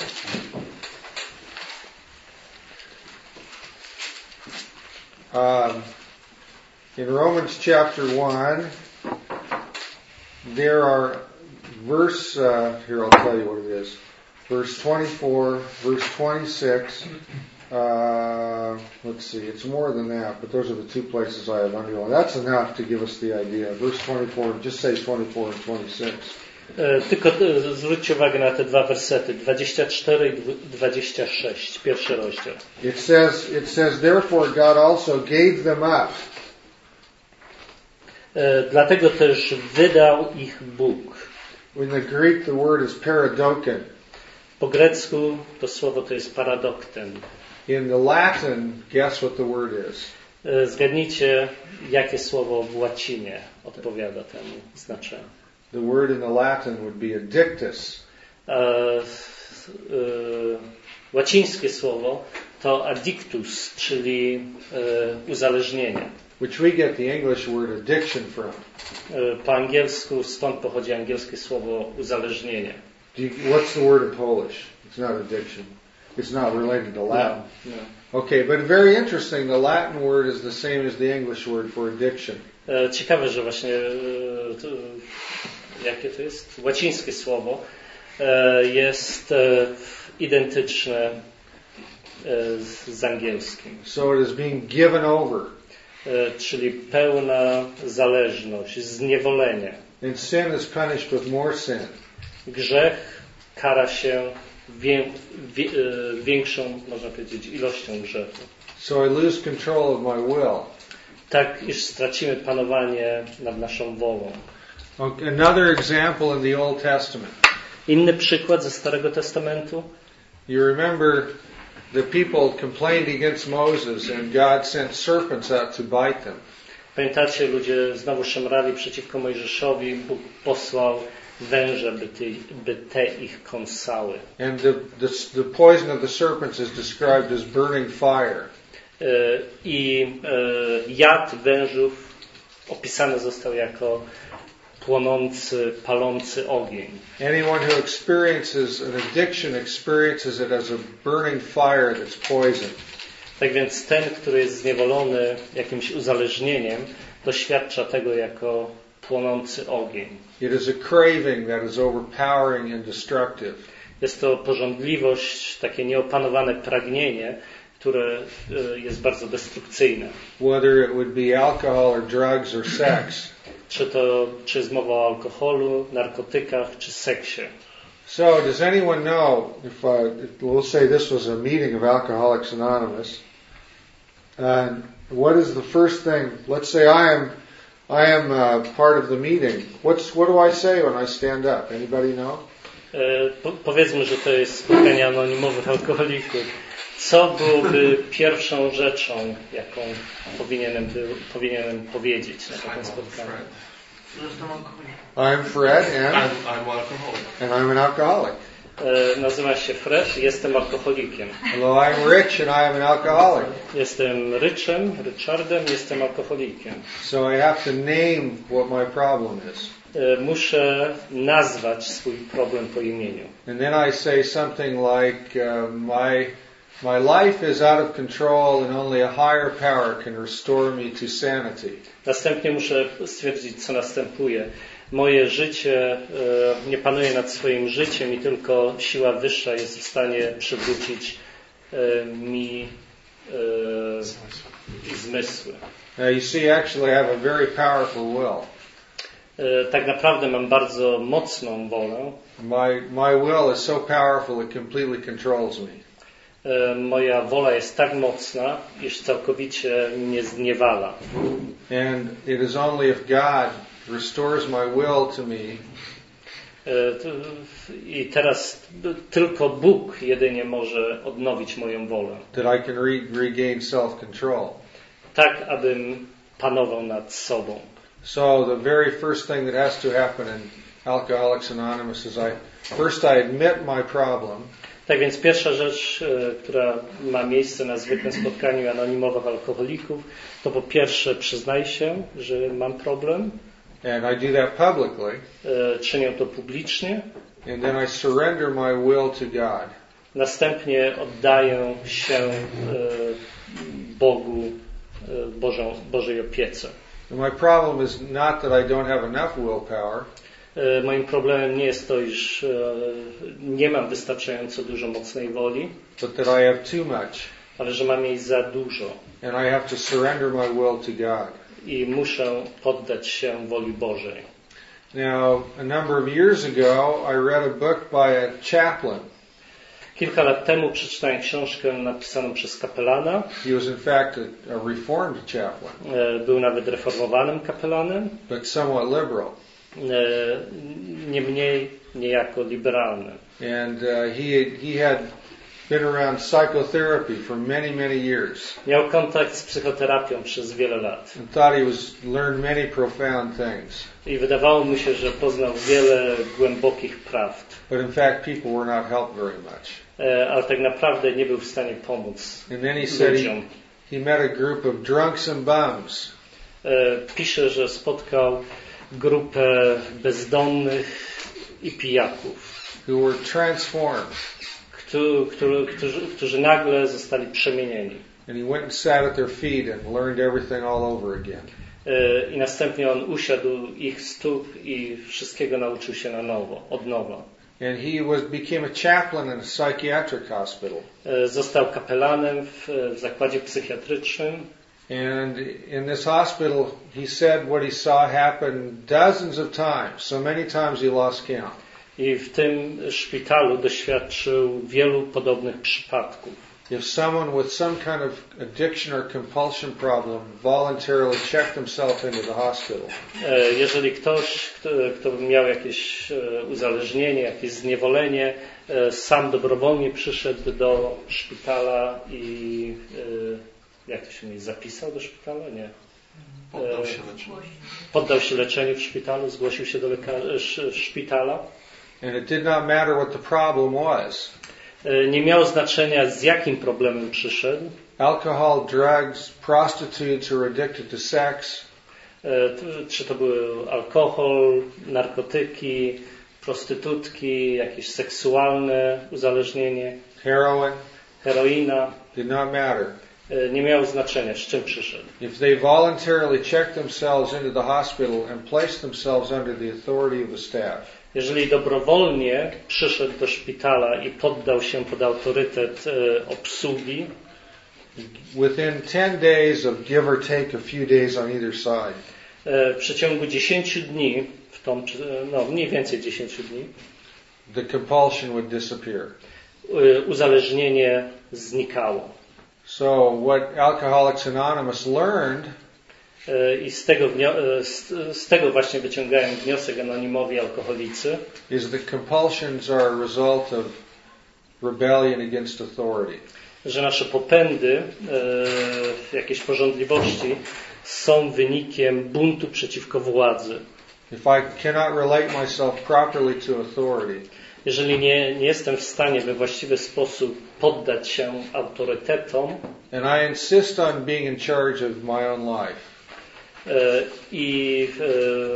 Um, in Romans chapter one, there are verse, uh, here I'll tell you what it is. Verse twenty-four, verse twenty-six, uh, let's see, it's more than that, but those are the two places I have underlined. That's enough to give us the idea. Verse twenty-four, just say twenty-four and twenty-six. Tylko zwróćcie uwagę na te dwa wersety, dwadzieścia cztery i dwadzieścia sześć, pierwszy rozdział. It says, it says, therefore God also gave them up. Dlatego też wydał ich Bóg. In the Greek the word is paradoken. Po grecku to słowo to jest paradokten. In the Latin, guess what the word is? Zgadnijcie, jakie słowo w łacinie odpowiada temu znaczeniu. The word in the Latin would be addictus. E, e, łacińskie słowo to addictus, czyli e, uzależnienie. Which we get the English word addiction from. E, po angielsku stąd pochodzi angielskie słowo uzależnienie. Do you, what's the word in Polish? It's not addiction. It's not related to Latin. No, no. Okay, but very interesting. The Latin word is the same as the English word for addiction. E, ciekawe, że właśnie e, to, jakie to jest? Łacińskie słowo e, jest e, identyczne e, z, z angielskim. So it is being given over. E, czyli pełna zależność, zniewolenie. And sin is punished with more sin. Grzech kara się wie, wie, e, większą, można powiedzieć, ilością grzechu. So I lose control of my will. Tak, iż stracimy panowanie nad naszą wolą. Another example in the Old Testament. Inny przykład ze Starego Testamentu. You remember the people complained against Moses and God sent serpents out to bite them. Pamiętacie, ludzie znowu szemrali przeciwko Mojżeszowi, Bóg posłał węże, by te, by te ich kąsały. And the, the, the poison of the serpents is described as burning fire. I jad wężów opisany został jako płonący, palący ogień. Anyone who experiences an addiction experiences it as a burning fire that's poison. Tak więc ten, który jest zniewolony jakimś uzależnieniem, doświadcza tego jako płonący ogień. It is a craving that is overpowering and destructive. Jest to pożądliwość, takie nieopanowane pragnienie, które jest bardzo destrukcyjne. Whether it would be alcohol or drugs or sex. Czy to, czy jest mowa o alkoholu, narkotykach, czy seksie. So, does anyone know, if, uh, if we'll say this was a meeting of Alcoholics Anonymous, and what is the first thing, let's say I am, I am uh, part of the meeting. What's, what do I say when I stand up? Anybody know? E, po, powiedzmy, że to jest spotkanie anonimowych alkoholików. Co byłoby pierwszą rzeczą, jaką powinienem, był, powinienem powiedzieć na takim spotkaniu? I'm Fred and I'm, I'm alcoholic. And I'm an alcoholic. E, nazywam się Fred i jestem alkoholikiem. Hello, I'm Rich and I am an alcoholic. Jestem Richem, Richardem, jestem alkoholikiem. So I have to name what my problem is. E, muszę nazwać swój problem po imieniu. And then I say something like, uh, my My life is out of control and only a higher power can restore me to sanity. Następnie muszę stwierdzić, co następuje. Moje życie e, nie panuje nad swoim życiem i tylko siła wyższa jest w stanie przywrócić e, mi e, zmysły. Now you see, actually I have a very powerful will. E, tak naprawdę mam bardzo mocną wolę. My, my will is so powerful it completely controls me. Moja wola jest tak mocna, iż całkowicie mnie zniewala. And it is only if God restores my will to me I teraz tylko Bóg jedynie może odnowić moją wolę. That I can re- regain self-control. Tak, abym panował nad sobą. So the very first thing that has to happen in Alcoholics Anonymous is I first I admit my problem. Tak więc pierwsza rzecz, która ma miejsce na zwykłym spotkaniu anonimowych alkoholików, to po pierwsze przyznaj się, że mam problem. And I do that publicly. Czynię to publicznie. And then I surrender my will to God. Następnie oddaję się Bogu, Bożą, Bożej opiece. My problem is not that I don't have enough willpower. Moim problemem nie jest to, iż nie mam wystarczająco dużo mocnej woli, but that I have too much. Ale że mam jej za dużo. And I have to surrender my will to God. I muszę poddać się woli Bożej. Now, a number of years ago, I read a book by a chaplain. Kilka lat temu przeczytałem książkę napisaną przez kapelana. He was in fact a, a reformed chaplain. Był nawet reformowanym kapelanem. But somewhat liberal. Nie mniej niejako liberalny. And uh, he he had been around psychotherapy for many many years. Miał kontakt z psychoterapią przez wiele lat. And thought he was learned many profound things. I wydawało mu się, że poznał wiele głębokich prawd. But in fact, people were not helped very much. Ale tak naprawdę nie był w stanie pomóc And then he said ludziom. he, he met a group of drunks and bums. Pisze, że spotkał grupę bezdomnych i pijaków, who were transformed. Którzy, którzy, którzy nagle zostali przemienieni. And he went and sat at their feet and learned everything all over again. I następnie on usiadł ich stóp i wszystkiego nauczył się na nowo, od nowa. And he was became a chaplain in a psychiatric hospital. Został kapelanem w, w zakładzie psychiatrycznym. And in this hospital, he said what he saw happen dozens of times. So many times he lost count. I w tym szpitalu doświadczył wielu podobnych przypadków. If someone with some kind of addiction or compulsion problem voluntarily checked himself into the hospital. Jeżeli ktoś, kto, kto miał jakieś uzależnienie, jakieś zniewolenie, sam dobrowolnie przyszedł do szpitala i jak to się mówi, zapisał do szpitala? Nie. Poddał się leczeniu. Poddał się leczeniu w szpitalu, zgłosił się do lekarza, szpitala. And it did not matter what the problem was. Nie miało znaczenia, z jakim problemem przyszedł. Alcohol, drugs, prostitutes or addicted to sex. Czy to był alkohol, narkotyki, prostytutki, jakieś seksualne uzależnienie. Heroin. Heroina. Did not matter. Nie miało znaczenia, z czym przyszedł. If they voluntarily checked themselves into the hospital and placed themselves under the authority of the staff. Jeżeli dobrowolnie przyszedł do szpitala i poddał się pod autorytet e, obsługi, within ten days of give or take a few days on either side. E, w przeciągu dziesięciu dni, w tą, no mniej więcej dziesięciu dni, the compulsion would disappear. E, uzależnienie znikało. So what Alcoholics Anonymous learned I z tego, z tego właśnie wyciągają wniosek anonimowi alkoholicy, is that compulsions are a result of rebellion against authority. Że nasze popędy, e, jakieś pożądliwości są wynikiem buntu przeciwko władzy. If I cannot relate myself properly to authority, jeżeli nie, nie jestem w stanie we właściwy sposób poddać się autorytetom, and I insist on being in charge of my own life, i e, e,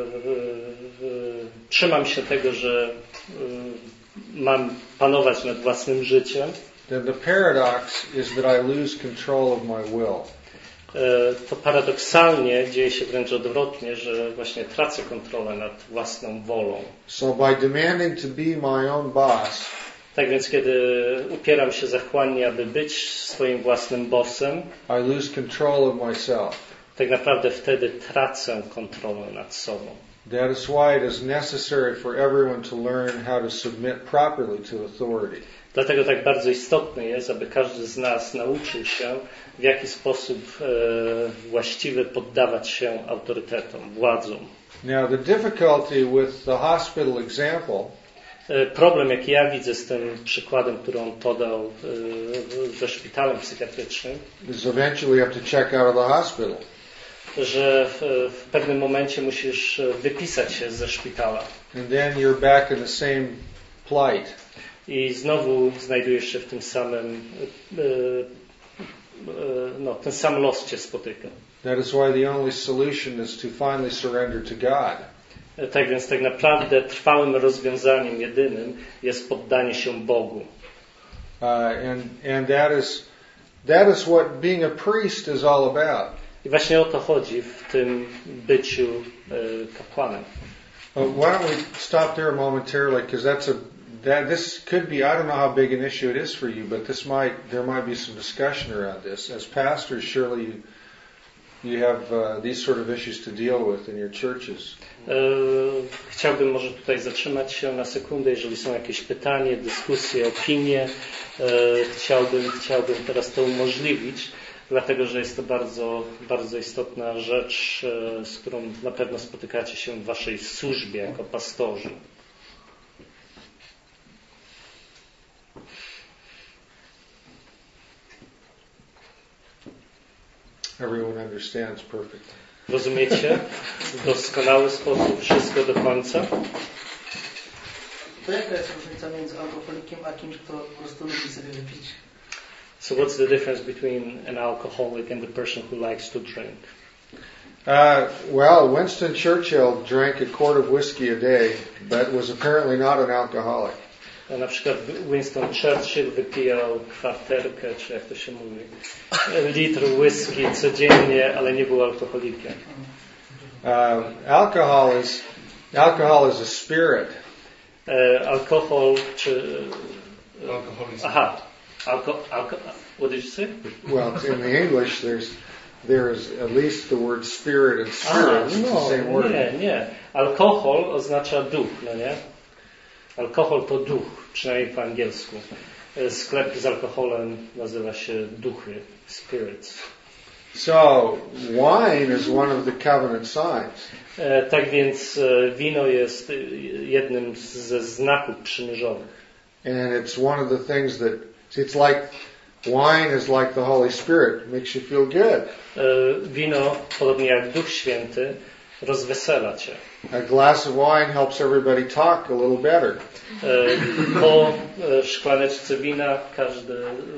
trzymam się tego, że e, mam panować nad własnym życiem, then the paradox is that I lose control of my will. E, to paradoksalnie dzieje się wręcz odwrotnie, że właśnie tracę kontrolę nad własną wolą. So by demanding to be my own boss, tak więc kiedy upieram się zachłannie, aby być swoim własnym bossem, I lose control of myself. Tak naprawdę wtedy tracę kontrolę nad sobą. That is why it is necessary for everyone to learn how to submit properly to authority. Dlatego tak bardzo istotne jest, aby każdy z nas nauczył się, w jaki sposób e, właściwy poddawać się autorytetom, władzom. Now the difficulty with the hospital example Problem, jaki ja widzę z tym przykładem, który on podał ze szpitalem psychiatrycznym, is eventually you have to check out of the hospital. że w, w pewnym momencie musisz wypisać się ze szpitala. And then you're back in the same plight. I znowu znajdujesz się w tym samym, no, ten sam los cię spotyka. That is why the only solution is to finally surrender to God. Tak więc tak naprawdę trwałym rozwiązaniem jedynym jest poddanie się Bogu. Uh, and and that is that is what being a priest is all about. I właśnie o to chodzi w tym byciu kapłanem. Uh, why don't we stop there momentarily, because that's a that this could be, I don't know how big an issue it is for you, but this might there might be some discussion around this. As pastors, surely you you have uh, these sort of issues to deal with in your churches. Chciałbym może tutaj zatrzymać się na sekundę, jeżeli są jakieś pytania, dyskusje, opinie. Chciałbym, chciałbym teraz to umożliwić, dlatego że jest to bardzo, bardzo istotna rzecz, z którą na pewno spotykacie się w waszej służbie jako pastorzy. Everyone understands perfectly. Rozumiecie w doskonały sposób wszystko do końca? To jaka jest różnica między alkoholikiem a kimś, kto po prostu lubi sobie wypić? So what's the difference between an alcoholic and the person who likes to drink? Uh, well, Winston Churchill drank a quart of whiskey a day, but was apparently not an alcoholic. Na przykład Winston Churchill wypijał kwarterkę, czy jak to się mówi, litr whisky codziennie, ale nie był alkoholikiem. Uh, alcohol is alcohol is a spirit. E, alkohol, czy... Alkoholizm. Aha. Alko, alko, what did you say? Well, in the English, there's there is at least the word spirit and spirit. Aha, It's the no, same word. nie, nie. Alkohol oznacza duch, no nie? Alkohol to duch, przynajmniej po angielsku. Sklep z alkoholem nazywa się duchy, spirits. So, wine is one of the covenant signs. E, tak więc e, wino jest jednym ze znaków przymierzowych. And it's one of the things that, it's like, wine is like the Holy Spirit, it makes you feel good. E, wino, podobnie jak Duch Święty, rozwesela cię. A glass of wine helps everybody talk a little better. E, po e, szklaneczce wina każdy,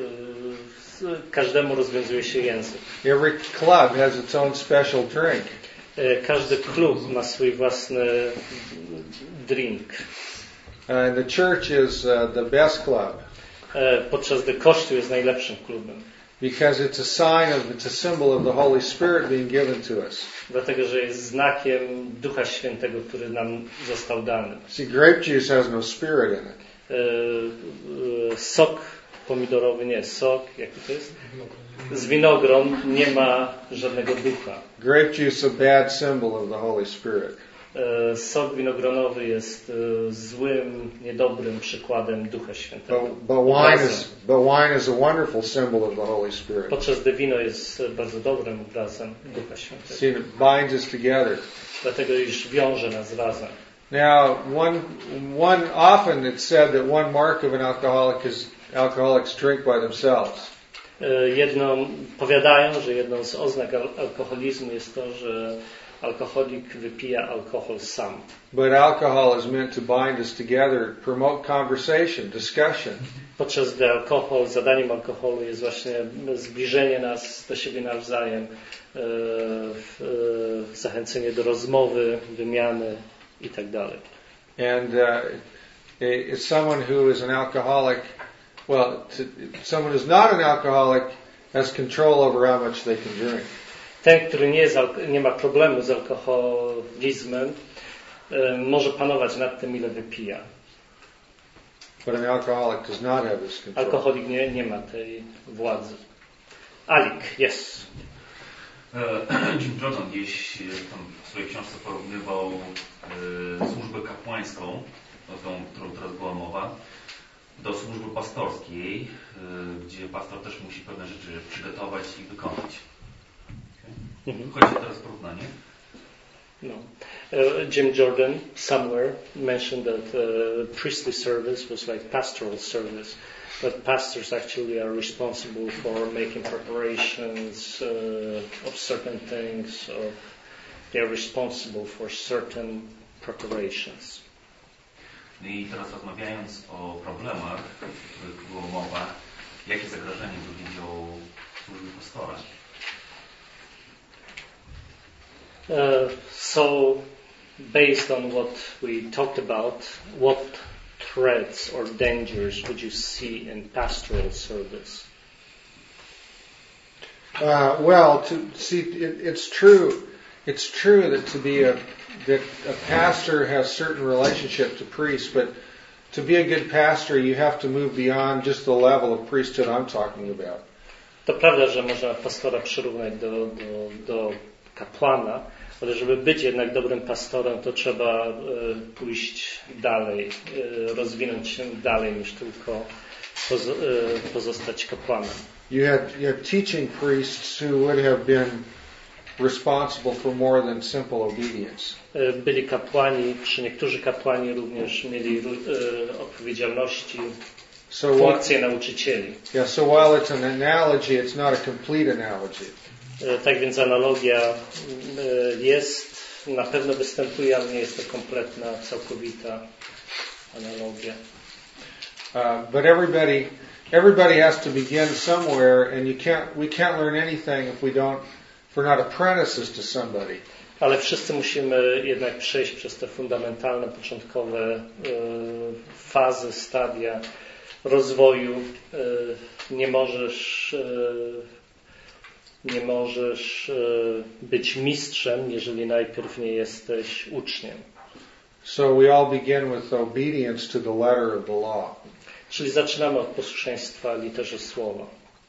e, każdemu rozwiązuje się język. Every club has its own special drink. E, każdy klub ma swój własny drink. And the church is uh, the best club. E, podczas gdy Kościół jest najlepszym klubem. Because it's a sign of, it's a symbol of the Holy Spirit being given to us. Dlatego, że jest znakiem Ducha Świętego, który nam został dany. See, grape juice has no spirit in it. E, e, sok pomidorowy, nie, sok, jaki to jest? Z winogron nie ma żadnego ducha. Grape juice is a bad symbol of the Holy Spirit. E, sok winogronowy jest e, złym, niedobrym przykładem Ducha Świętego. But, but wine is, but wine is a wonderful symbol of the Holy Spirit. Podczas gdy wino jest bardzo dobrym obrazem Ducha Świętego. See, it binds us together. Dlatego iż wiąże nas razem. Now, one, one, often it's said that one mark of an alcoholic is alcoholics drink by themselves. E, jedną, powiadają, że jedną z oznak al- alkoholizmu jest to, że alkoholik wypija alkohol sam. But alcohol is meant to bind us together, promote conversation, discussion. Podczas gdy alkohol, zadaniem alkoholu jest właśnie zbliżenie nas do siebie nawzajem, e, e, zachęcenie do rozmowy, wymiany i tak dalej. And uh, it's someone who is an alcoholic, well, to, someone who's not an alcoholic has control over how much they can drink. Ten, który nie, jest, nie ma problemu z alkoholizmem, e, może panować nad tym, ile wypija. But an alcoholic does not have this control. Alkoholik nie, nie ma tej władzy. Alik, yes. Jim Jordan gdzieś tam w swojej książce porównywał e, służbę kapłańską, o tą, którą teraz była mowa, do służby pastorskiej, e, gdzie pastor też musi pewne rzeczy przygotować i wykonać. Okay? Mhm. Chodzi teraz porównanie. No. Uh, Jim Jordan somewhere mentioned that uh, priestly service was like pastoral service, but pastors actually are responsible for making preparations uh, of certain things, or they are responsible for certain preparations. I teraz rozmawiając o problemach, o których było mowa, jakie zagrożenie tu widział służby pastora? Uh, so, based on what we talked about, what threats or dangers would you see in pastoral service? Uh, well, to see, it, it's true. It's true that to be a that a pastor has certain relationship to priests, but to be a good pastor, you have to move beyond just the level of priesthood I'm talking about. To prawda, że można pastora przyrównać do, do, do kapłana, ale żeby być jednak dobrym pastorem, to trzeba e, pójść dalej, e, rozwinąć się dalej niż tylko poz, e, pozostać kapłanem. You had, you had teaching priests who would have been responsible for more than simple obedience. E, byli kapłani, czy niektórzy kapłani również mieli e, odpowiedzialności, So funkcje nauczycieli. Yeah, so while it's an analogy, it's not a complete analogy. E, tak więc analogia e, jest, na pewno występuje, ale nie jest to kompletna, całkowita analogia. Uh, but everybody, everybody has to begin somewhere, and you can't, we can't learn anything if we don't, if we're not apprentices to somebody. Ale wszyscy musimy jednak przejść przez te fundamentalne, początkowe e, fazy, stadia rozwoju. E, nie możesz, e, nie możesz e, być mistrzem, jeżeli najpierw nie jesteś uczniem. So we all begin with obedience to the letter of the law. Czyli zaczynamy od posłuszeństwa literze słowa,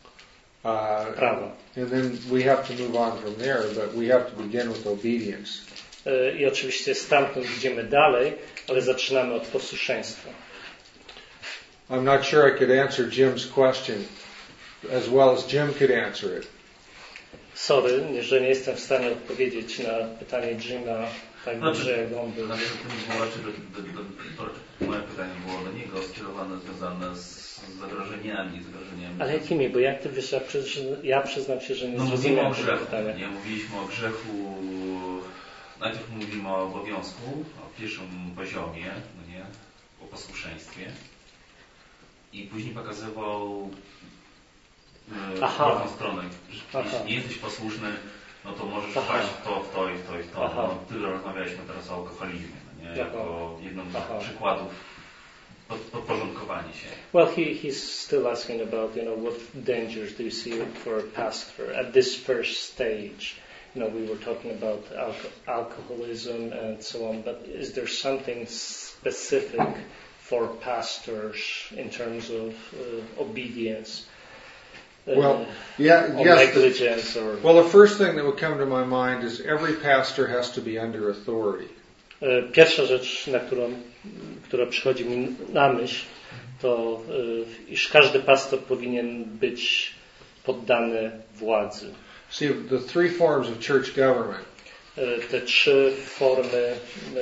Uh, prawa. and then we have to move on from there, but we have to begin with obedience. E, I oczywiście stamtąd idziemy dalej, ale zaczynamy od posłuszeństwa. I'm not sure I could answer Jim's question as well as Jim could answer it. Sorry, że nie jestem w stanie odpowiedzieć na pytanie Jima tak Znaczy, dobrze, jak on był. Znaczy, to nie było raczej do, do, do, do, moje pytanie było do niego skierowane, związane z zagrożeniami, zagrożeniami. Ale jakimi? Bo jak ty wiesz, ja, przyz, ja przyznam się, że nie no, zrozumiałem mówimy o tego grzechu, pytania. nie? Mówiliśmy o grzechu, najpierw mówimy o obowiązku, o pierwszym poziomie, no nie? O posłuszeństwie. I później pokazywał drugą stronę, że Aha. jeśli nie jesteś posłuszny, no to możesz Aha. wpaść w to, w to i w to i w to. Aha. No, tyle rozmawialiśmy teraz o alkoholizmie, no nie? Jako jednym z Aha. przykładów pod, podporządkowania się. Well, he, he's still asking about, you know, what dangers do you see for a pastor at this first stage? You know, we were talking about alco- alcoholism and so on, but is there something specific for pastors in terms of uh, obedience? Uh, Well, yeah, or yes. negligence The, or... well, the first thing that would come to my mind is every pastor has to be under authority. Pierwsza rzecz, na którą, która przychodzi mi na myśl, to iż każdy pastor powinien być poddany władzy. See, the three forms of church government. Te trzy formy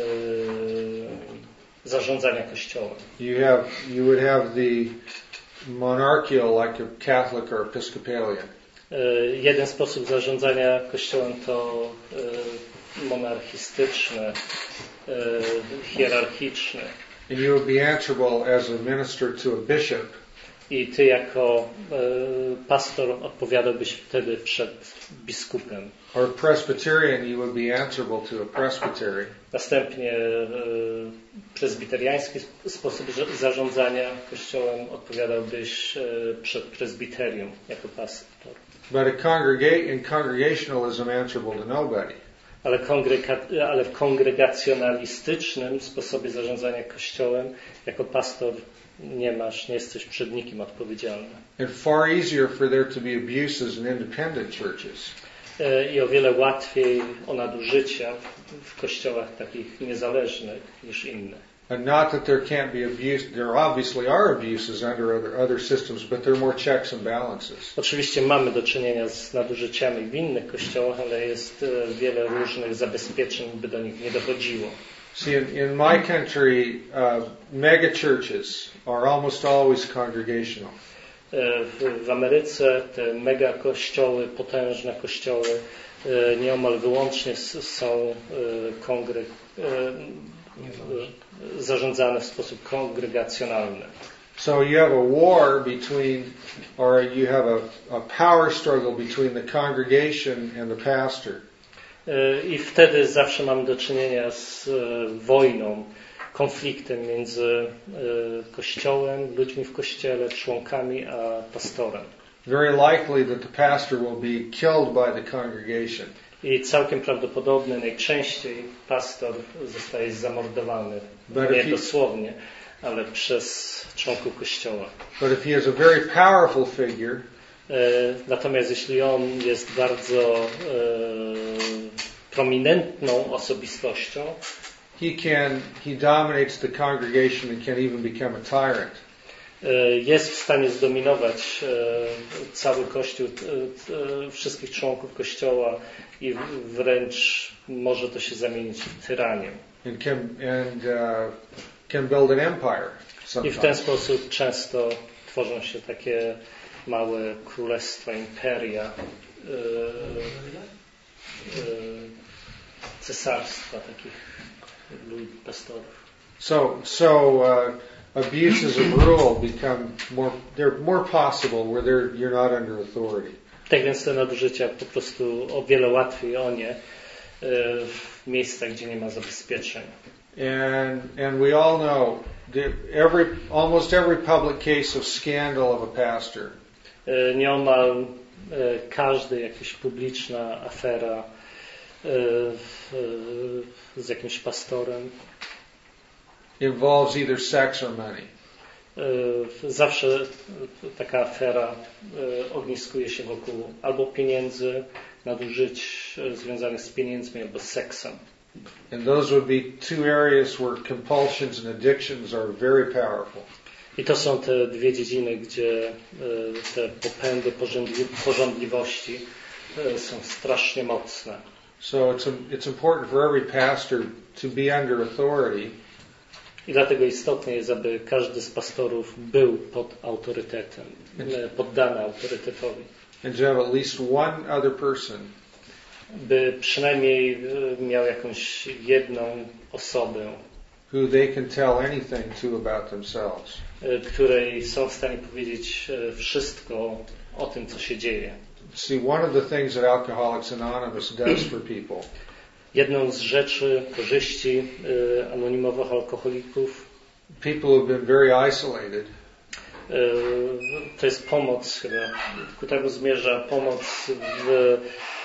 zarządzania Kościołem. You have, you would have the monarchical, like a Catholic or Episcopalian. Jeden sposób zarządzania Kościołem to monarchistyczne, hierarchiczne. And you would be answerable as a minister to a bishop. I ty jako e, pastor odpowiadałbyś wtedy przed biskupem. Or Presbyterian, you would be answerable to a presbytery. Następnie e, prezbiteriański sposób zarządzania Kościołem odpowiadałbyś e, przed prezbiterium jako pastor. But a congrega- in congregationalism, answerable to nobody. Ale, kongrega- ale w kongregacjonalistycznym sposobie zarządzania Kościołem jako pastor nie masz, nie jesteś przed nikim odpowiedzialny. And far easier for there to be abuses in independent churches. I o wiele łatwiej o nadużycia w kościołach takich niezależnych niż innych. And not that there can't be abuse, there obviously are abuses under other, other systems, but there are more checks and balances. Oczywiście mamy do czynienia z nadużyciami w innych kościołach, ale jest wiele różnych zabezpieczeń, by do nich nie dochodziło. See, in, in my country, uh, mega churches are almost always congregational. W, w Ameryce te mega kościoły, potężne kościoły nieomal wyłącznie są kongre, zarządzane w sposób kongregacjonalny. So you have a war between, or you have a, a power struggle between the congregation and the pastor. I wtedy zawsze mamy do czynienia z wojną, konfliktem między kościołem, ludźmi w kościele, członkami, a pastorem. Very likely that the pastor will be killed by the congregation. I całkiem prawdopodobne, najczęściej pastor zostaje zamordowany, nie dosłownie, ale przez członków kościoła. But if he is a very powerful figure, natomiast jeśli on jest bardzo e, prominentną osobistością, he can he dominates the congregation and can even become a tyrant. Jest w stanie zdominować cały Kościół, wszystkich członków Kościoła i wręcz może to się zamienić w tyranię. And can, and, uh, can build an empire sometimes. I w ten sposób często tworzą się takie małe królestwa, imperia, yy, yy, cesarstwa takich ludzi, pastorów. So, so uh, abuses of rule become more, they're more possible where they're, you're not under authority. Tak więc te nadużycia po prostu o wiele łatwiej o nie w miejscach, gdzie nie ma zabezpieczeń. And and we all know that every almost every public case of scandal of a pastor. Nieomal każda jakaś publiczna afera z jakimś pastorem involves either sex or money. Zawsze taka afera ogniskuje się wokół albo pieniędzy, nadużyć związanych z pieniędzmi, albo z seksem. And those would be two areas where compulsions and addictions are very powerful. I to są te dwie dziedziny, gdzie te popędy pożądliwości są strasznie mocne. So it's it's important for every pastor to be under authority. I dlatego istotne jest, aby każdy z pastorów był pod autorytetem, poddany autorytetowi. And to have at least one other person. By przynajmniej miał jakąś jedną osobę, who they can tell anything to about themselves. Której są w stanie powiedzieć wszystko o tym, co się dzieje. See, one of the things that Alcoholics Anonymous does for people. Jedną z rzeczy, korzyści anonimowych alkoholików. People who have been very isolated. To jest pomoc, chyba ku temu zmierza pomoc w,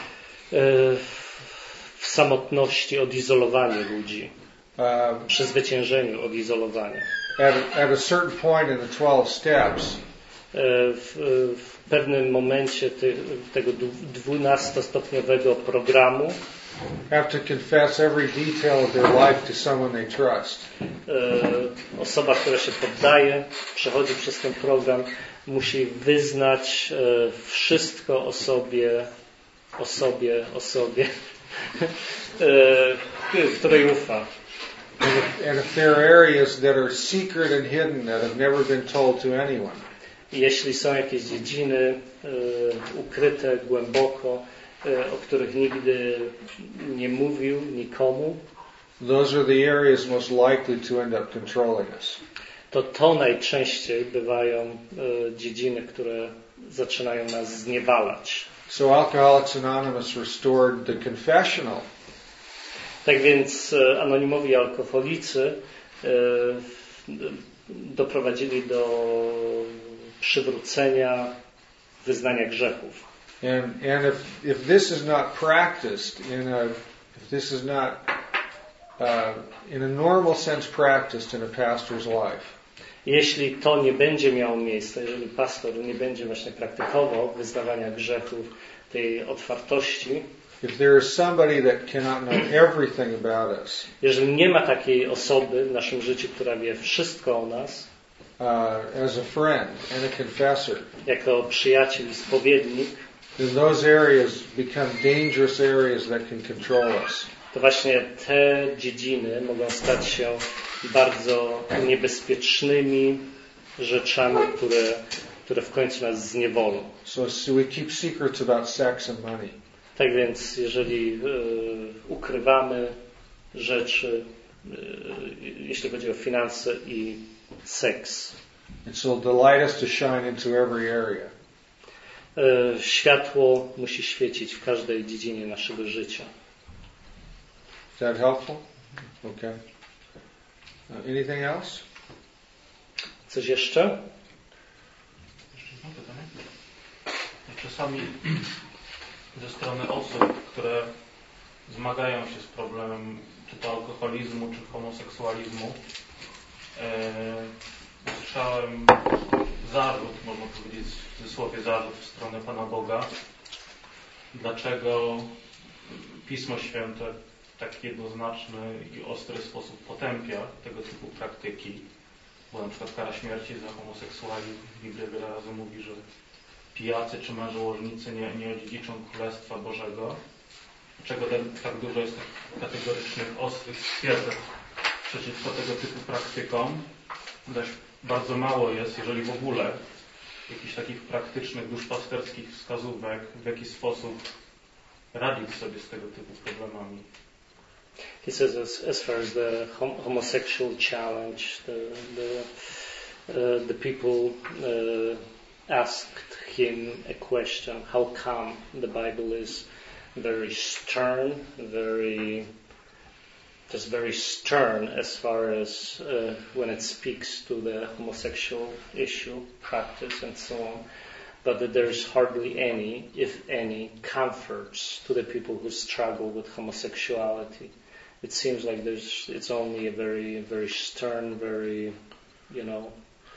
w samotności, odizolowaniu ludzi. Uh, Przezwyciężeniu odizolowania. At a, at a certain point in the twelve steps. W, w pewnym momencie ty, tego dwunastostopniowego programu have to confess every detail of their life to someone they trust. Osoba, która się poddaje, przechodzi przez ten program, musi wyznać wszystko o sobie, o sobie, o sobie, której ufa. And if there are areas that are secret and hidden that have never been told to anyone. Jeśli są jakieś dziedziny ukryte głęboko, o których nigdy nie mówił nikomu, those are the areas most likely to end up controlling us. To to najczęściej bywają dziedziny, które zaczynają nas zniewalać. So Alcoholics Anonymous restored the confessional. Tak więc anonimowi alkoholicy doprowadzili do przywrócenia wyznania grzechów. And and if if this is not practiced in a if this is not uh, in a normal sense practiced in a pastor's life. Jeśli to nie będzie miało miejsca, jeżeli pastor nie będzie właśnie praktykował wyznawania grzechów, tej otwartości, if there is somebody that cannot know everything about us, jeżeli nie ma takiej osoby w naszym życiu, która wie wszystko o nas, uh, as a friend and a confessor, jako przyjaciel i spowiednik, then those areas become dangerous areas that can control us. to właśnie te dziedziny mogą stać się bardzo niebezpiecznymi rzeczami, które, które w końcu nas zniewolą. So, so we keep secrets about sex and money. Tak więc, jeżeli e, ukrywamy rzeczy, e, jeśli chodzi o finanse i seks, And so delight us to shine into every area. e, światło musi świecić w każdej dziedzinie naszego życia. Is that helpful? Okay. Uh, anything else? Coś jeszcze? Jeszcze jedno pytanie. Czasami ze strony osób, które zmagają się z problemem czy to alkoholizmu, czy homoseksualizmu, e, usłyszałem zarzut, można powiedzieć w cudzysłowie zarzut w stronę Pana Boga, dlaczego Pismo Święte w tak jednoznaczny i ostry sposób potępia tego typu praktyki, bo na przykład kara śmierci za homoseksualizm, Biblia wiele razy mówi, że pijacy czy mężołożnicy nie, nie odziedziczą Królestwa Bożego. Dlaczego tak dużo jest kategorycznych, ostrych stwierdzeń przeciwko tego typu praktykom? Zaś bardzo mało jest, jeżeli w ogóle, jakichś takich praktycznych, duszpasterskich wskazówek, w jaki sposób radzić sobie z tego typu problemami. He says as, as far as the hom- homosexual challenge, the the, uh, the people uh, asked him a question: how come the Bible is very stern, very just very stern as far as uh, when it speaks to the homosexual issue, practice, and so on, but that there's hardly any, if any, comforts to the people who struggle with homosexuality. It seems like there's it's only a very, very stern, very, you know,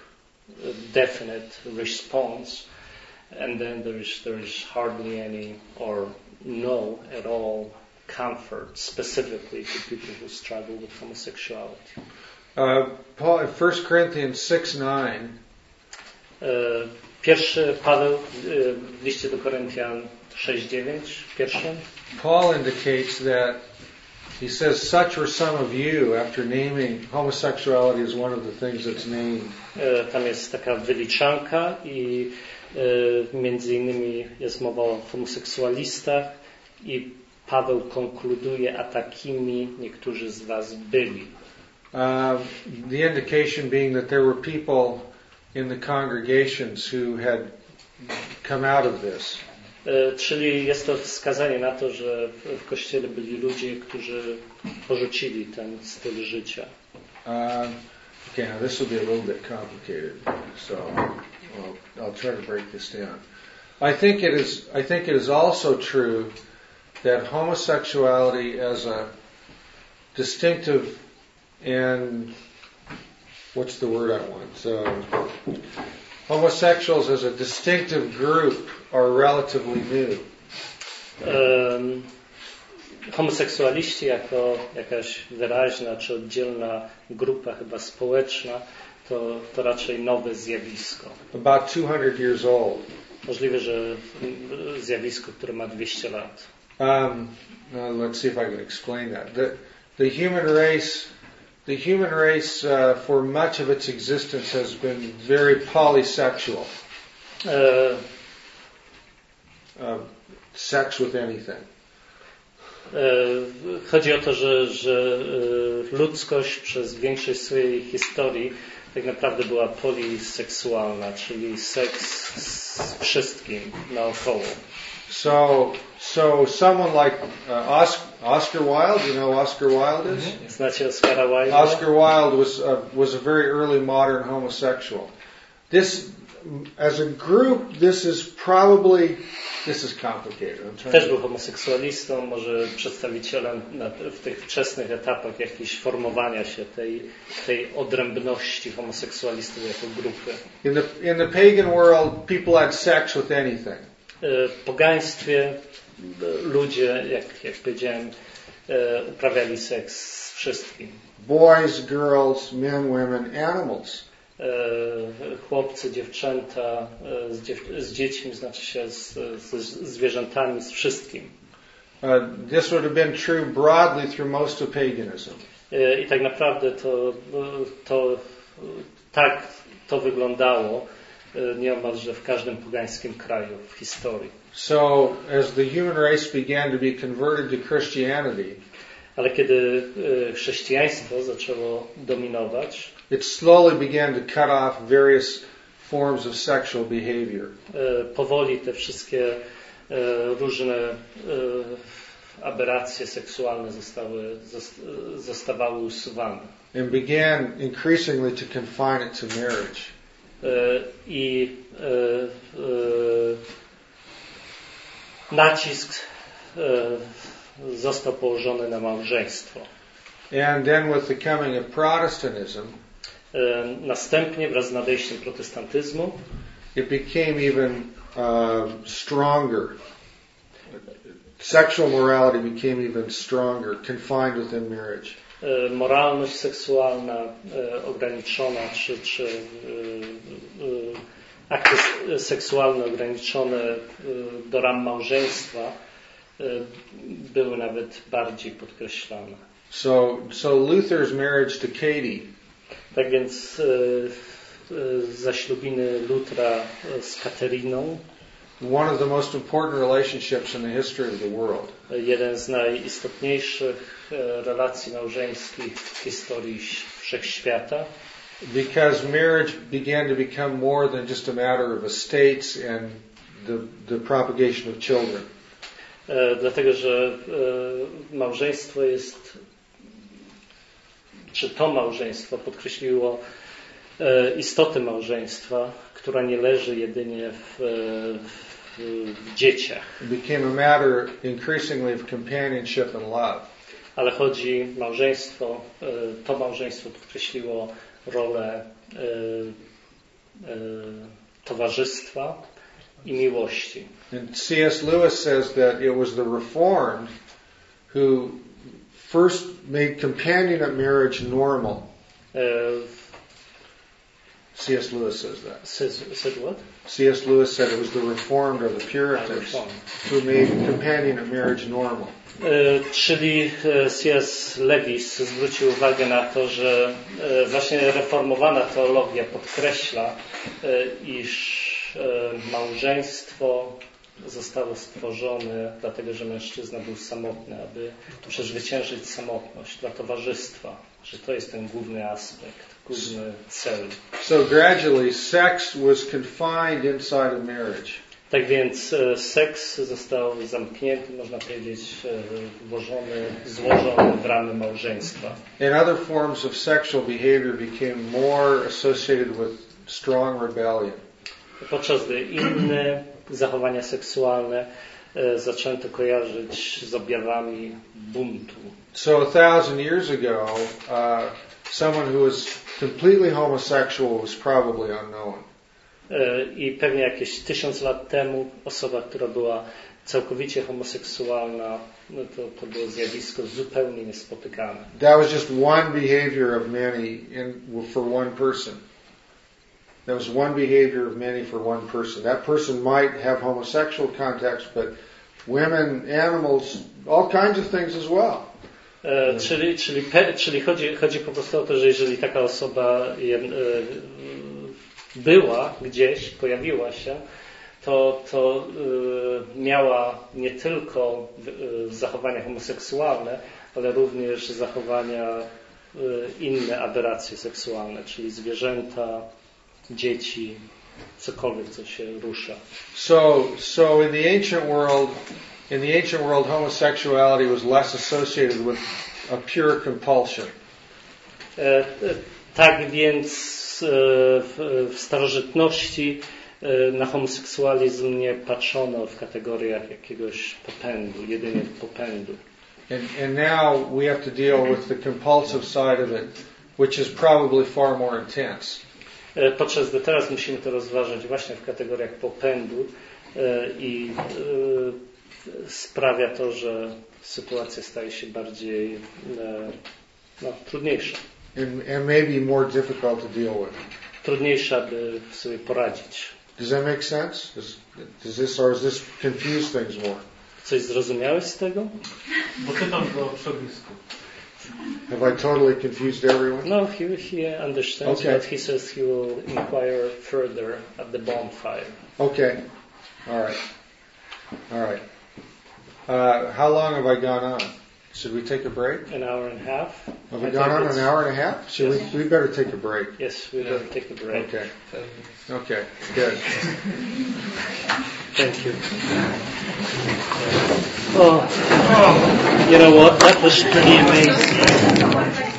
definite response, and then there's there's hardly any or no at all comfort specifically to people who struggle with homosexuality. Uh, Paul, in First Corinthians six nine, E, Pierwszy Paweł e, w liście do Koryntian sześć dziewięć, pierwszym, Paul indicates that he says, such were some of you, after naming homosexuality as one of the things that's named. e, tam jest taka wyliczanka i e, między innymi jest mowa o homoseksualistach i Paweł konkluduje, a takimi niektórzy z was byli. Uh, the indication being that there were people in the congregations who had come out of this. E, Czyli jest to wskazanie na to, że w w Kościele byli ludzie, którzy porzucili ten styl życia. Uh, okay, now this will be a little bit complicated, so I'll, I'll try to break this down. I think it is. I think it is also true that homosexuality as a distinctive and what's the word I want? So, homosexuals as a distinctive group are relatively new. Um, homoseksualiści jako jakaś wyraźna czy oddzielna grupa chyba społeczna to, to raczej nowe zjawisko. About two hundred years old. Możliwe, że zjawisko, które ma dwieście lat. Um, now let's see if I can explain that. The, the human race, the human race, uh, for much of its existence, has been very polysexual. E, Uh, sex with anything. e, chodzi o to, że, że e, ludzkość przez większość swojej historii tak naprawdę była poliseksualna, czyli seks z wszystkim naokoło. So, so someone like uh, Oscar, Oscar Wilde, you know who Oscar Wilde is? Znacie Oscara Wilde'a? Oscar Wilde was uh, was a very early modern homosexual. This, as a group, this is probably this is complicated. I'm trying Też to, był homoseksualistą, może przedstawicielem na, w tych wczesnych etapach jakichś formowania się tej, tej odrębności homoseksualistów jako grupy. in the in the pagan world, people had sex with anything. W pogaństwie ludzie, jak, jak powiedziałem, uprawiali seks z wszystkim. Boys, girls, men, women, animals. Chłopcy, dziewczęta, z, dziew z dziećmi, znaczy się z, z zwierzętami, z wszystkim. Uh, this would have been true broadly through most of paganism. I tak naprawdę to, to tak to wyglądało nieomalże w każdym pogańskim kraju w historii. So, as the human race began to be converted to Christianity, ale kiedy chrześcijaństwo zaczęło dominować, it slowly began to cut off various forms of sexual behavior. Powoli te wszystkie różne aberracje seksualne zostały, zostawały usuwane. And began increasingly to confine it to marriage. I nacisk został położony na małżeństwo. And then with the coming of Protestantism, następnie wraz z nadejściem protestantyzmu, it became even uh, stronger. Sexual morality became even stronger, confined within marriage. Moralność seksualna ograniczona, czy, czy akty seksualne ograniczone do ram małżeństwa były nawet bardziej podkreślane. So, so Luther's marriage to Katie, tak więc zaślubiny Lutra z Kateriną, one of the most important relationships in the history of the world. Jeden z najistotniejszych relacji małżeńskich w historii wszechświata. Because marriage began to become more than just a matter of estates and the, the propagation of children. Dlatego, że małżeństwo jest, czy to małżeństwo podkreśliło istotę małżeństwa, która nie leży jedynie w, w, w dzieciach. It became a matter increasingly of companionship and love. Ale chodzi małżeństwo, to małżeństwo podkreśliło rolę e, e, towarzystwa i miłości. And C S Lewis says that it was the Reformed who first made companionate marriage normal. E, C S Lewis says that. Says, said what? C S Lewis said it was the Reformed or the Puritans who made companionate marriage normal. E, czyli C S Lewis zwrócił uwagę na to, że e, właśnie reformowana teologia podkreśla, e, iż e, małżeństwo zostało stworzone dlatego, że mężczyzna był samotny, aby przezwyciężyć samotność dla towarzystwa, że to jest ten główny aspekt, główny cel. So gradually sex was confined inside of marriage. Tak więc e, seks został zamknięty, można powiedzieć, e, włożony, złożony w ramy małżeństwa. And other forms of sexual behavior became more associated with strong rebellion. Podczas gdy inne zachowania seksualne e, zaczęto kojarzyć z objawami buntu. So a thousand years ago, uh, someone who was completely homosexual was probably unknown. I pewnie jakieś tysiąc lat temu osoba, która była całkowicie homoseksualna, no to, to było zjawisko zupełnie niespotykane. That was just one behavior of many in, for one person. That was one behavior of many for one person. That person might have homosexual contacts, but women, animals, all kinds of things as well. E, czyli czyli, pe, czyli chodzi, chodzi po prostu o to, że jeżeli taka osoba je, e, była gdzieś, pojawiła się, to, to y, miała nie tylko y, zachowania homoseksualne, ale również zachowania y, inne aberracje seksualne, czyli zwierzęta, dzieci, cokolwiek, co się rusza. So, so in the ancient world, in the ancient world, homosexuality was less associated with a pure compulsion. E, e, tak więc w, w starożytności na homoseksualizm nie patrzono w kategoriach jakiegoś popędu, jedynie popędu. And, and now we have to deal with the compulsive side of it, which is probably far more intense. Podczas gdy teraz musimy to rozważać właśnie w kategoriach popędu i sprawia to, że sytuacja staje się bardziej no, trudniejsza. And, and maybe more difficult to deal with. Trudniejsza, by sobie poradzić. Does that make sense? Does, does this or does this confuse things more? Coś zrozumiałeś z tego? Bo pytam go o przepisku. Have I totally confused everyone? No, he, he understands, Okay. but he says he will inquire further at the bonfire. Okay. All right. All right. Uh, how long have I gone on? Should we take a break? An hour and a half. Have we I gone think on it's- an hour and a half? Should Yes. we? We better take a break. Yes, we better take a break. Okay. Okay. Good. Thank you. Oh, you know what? That was pretty amazing.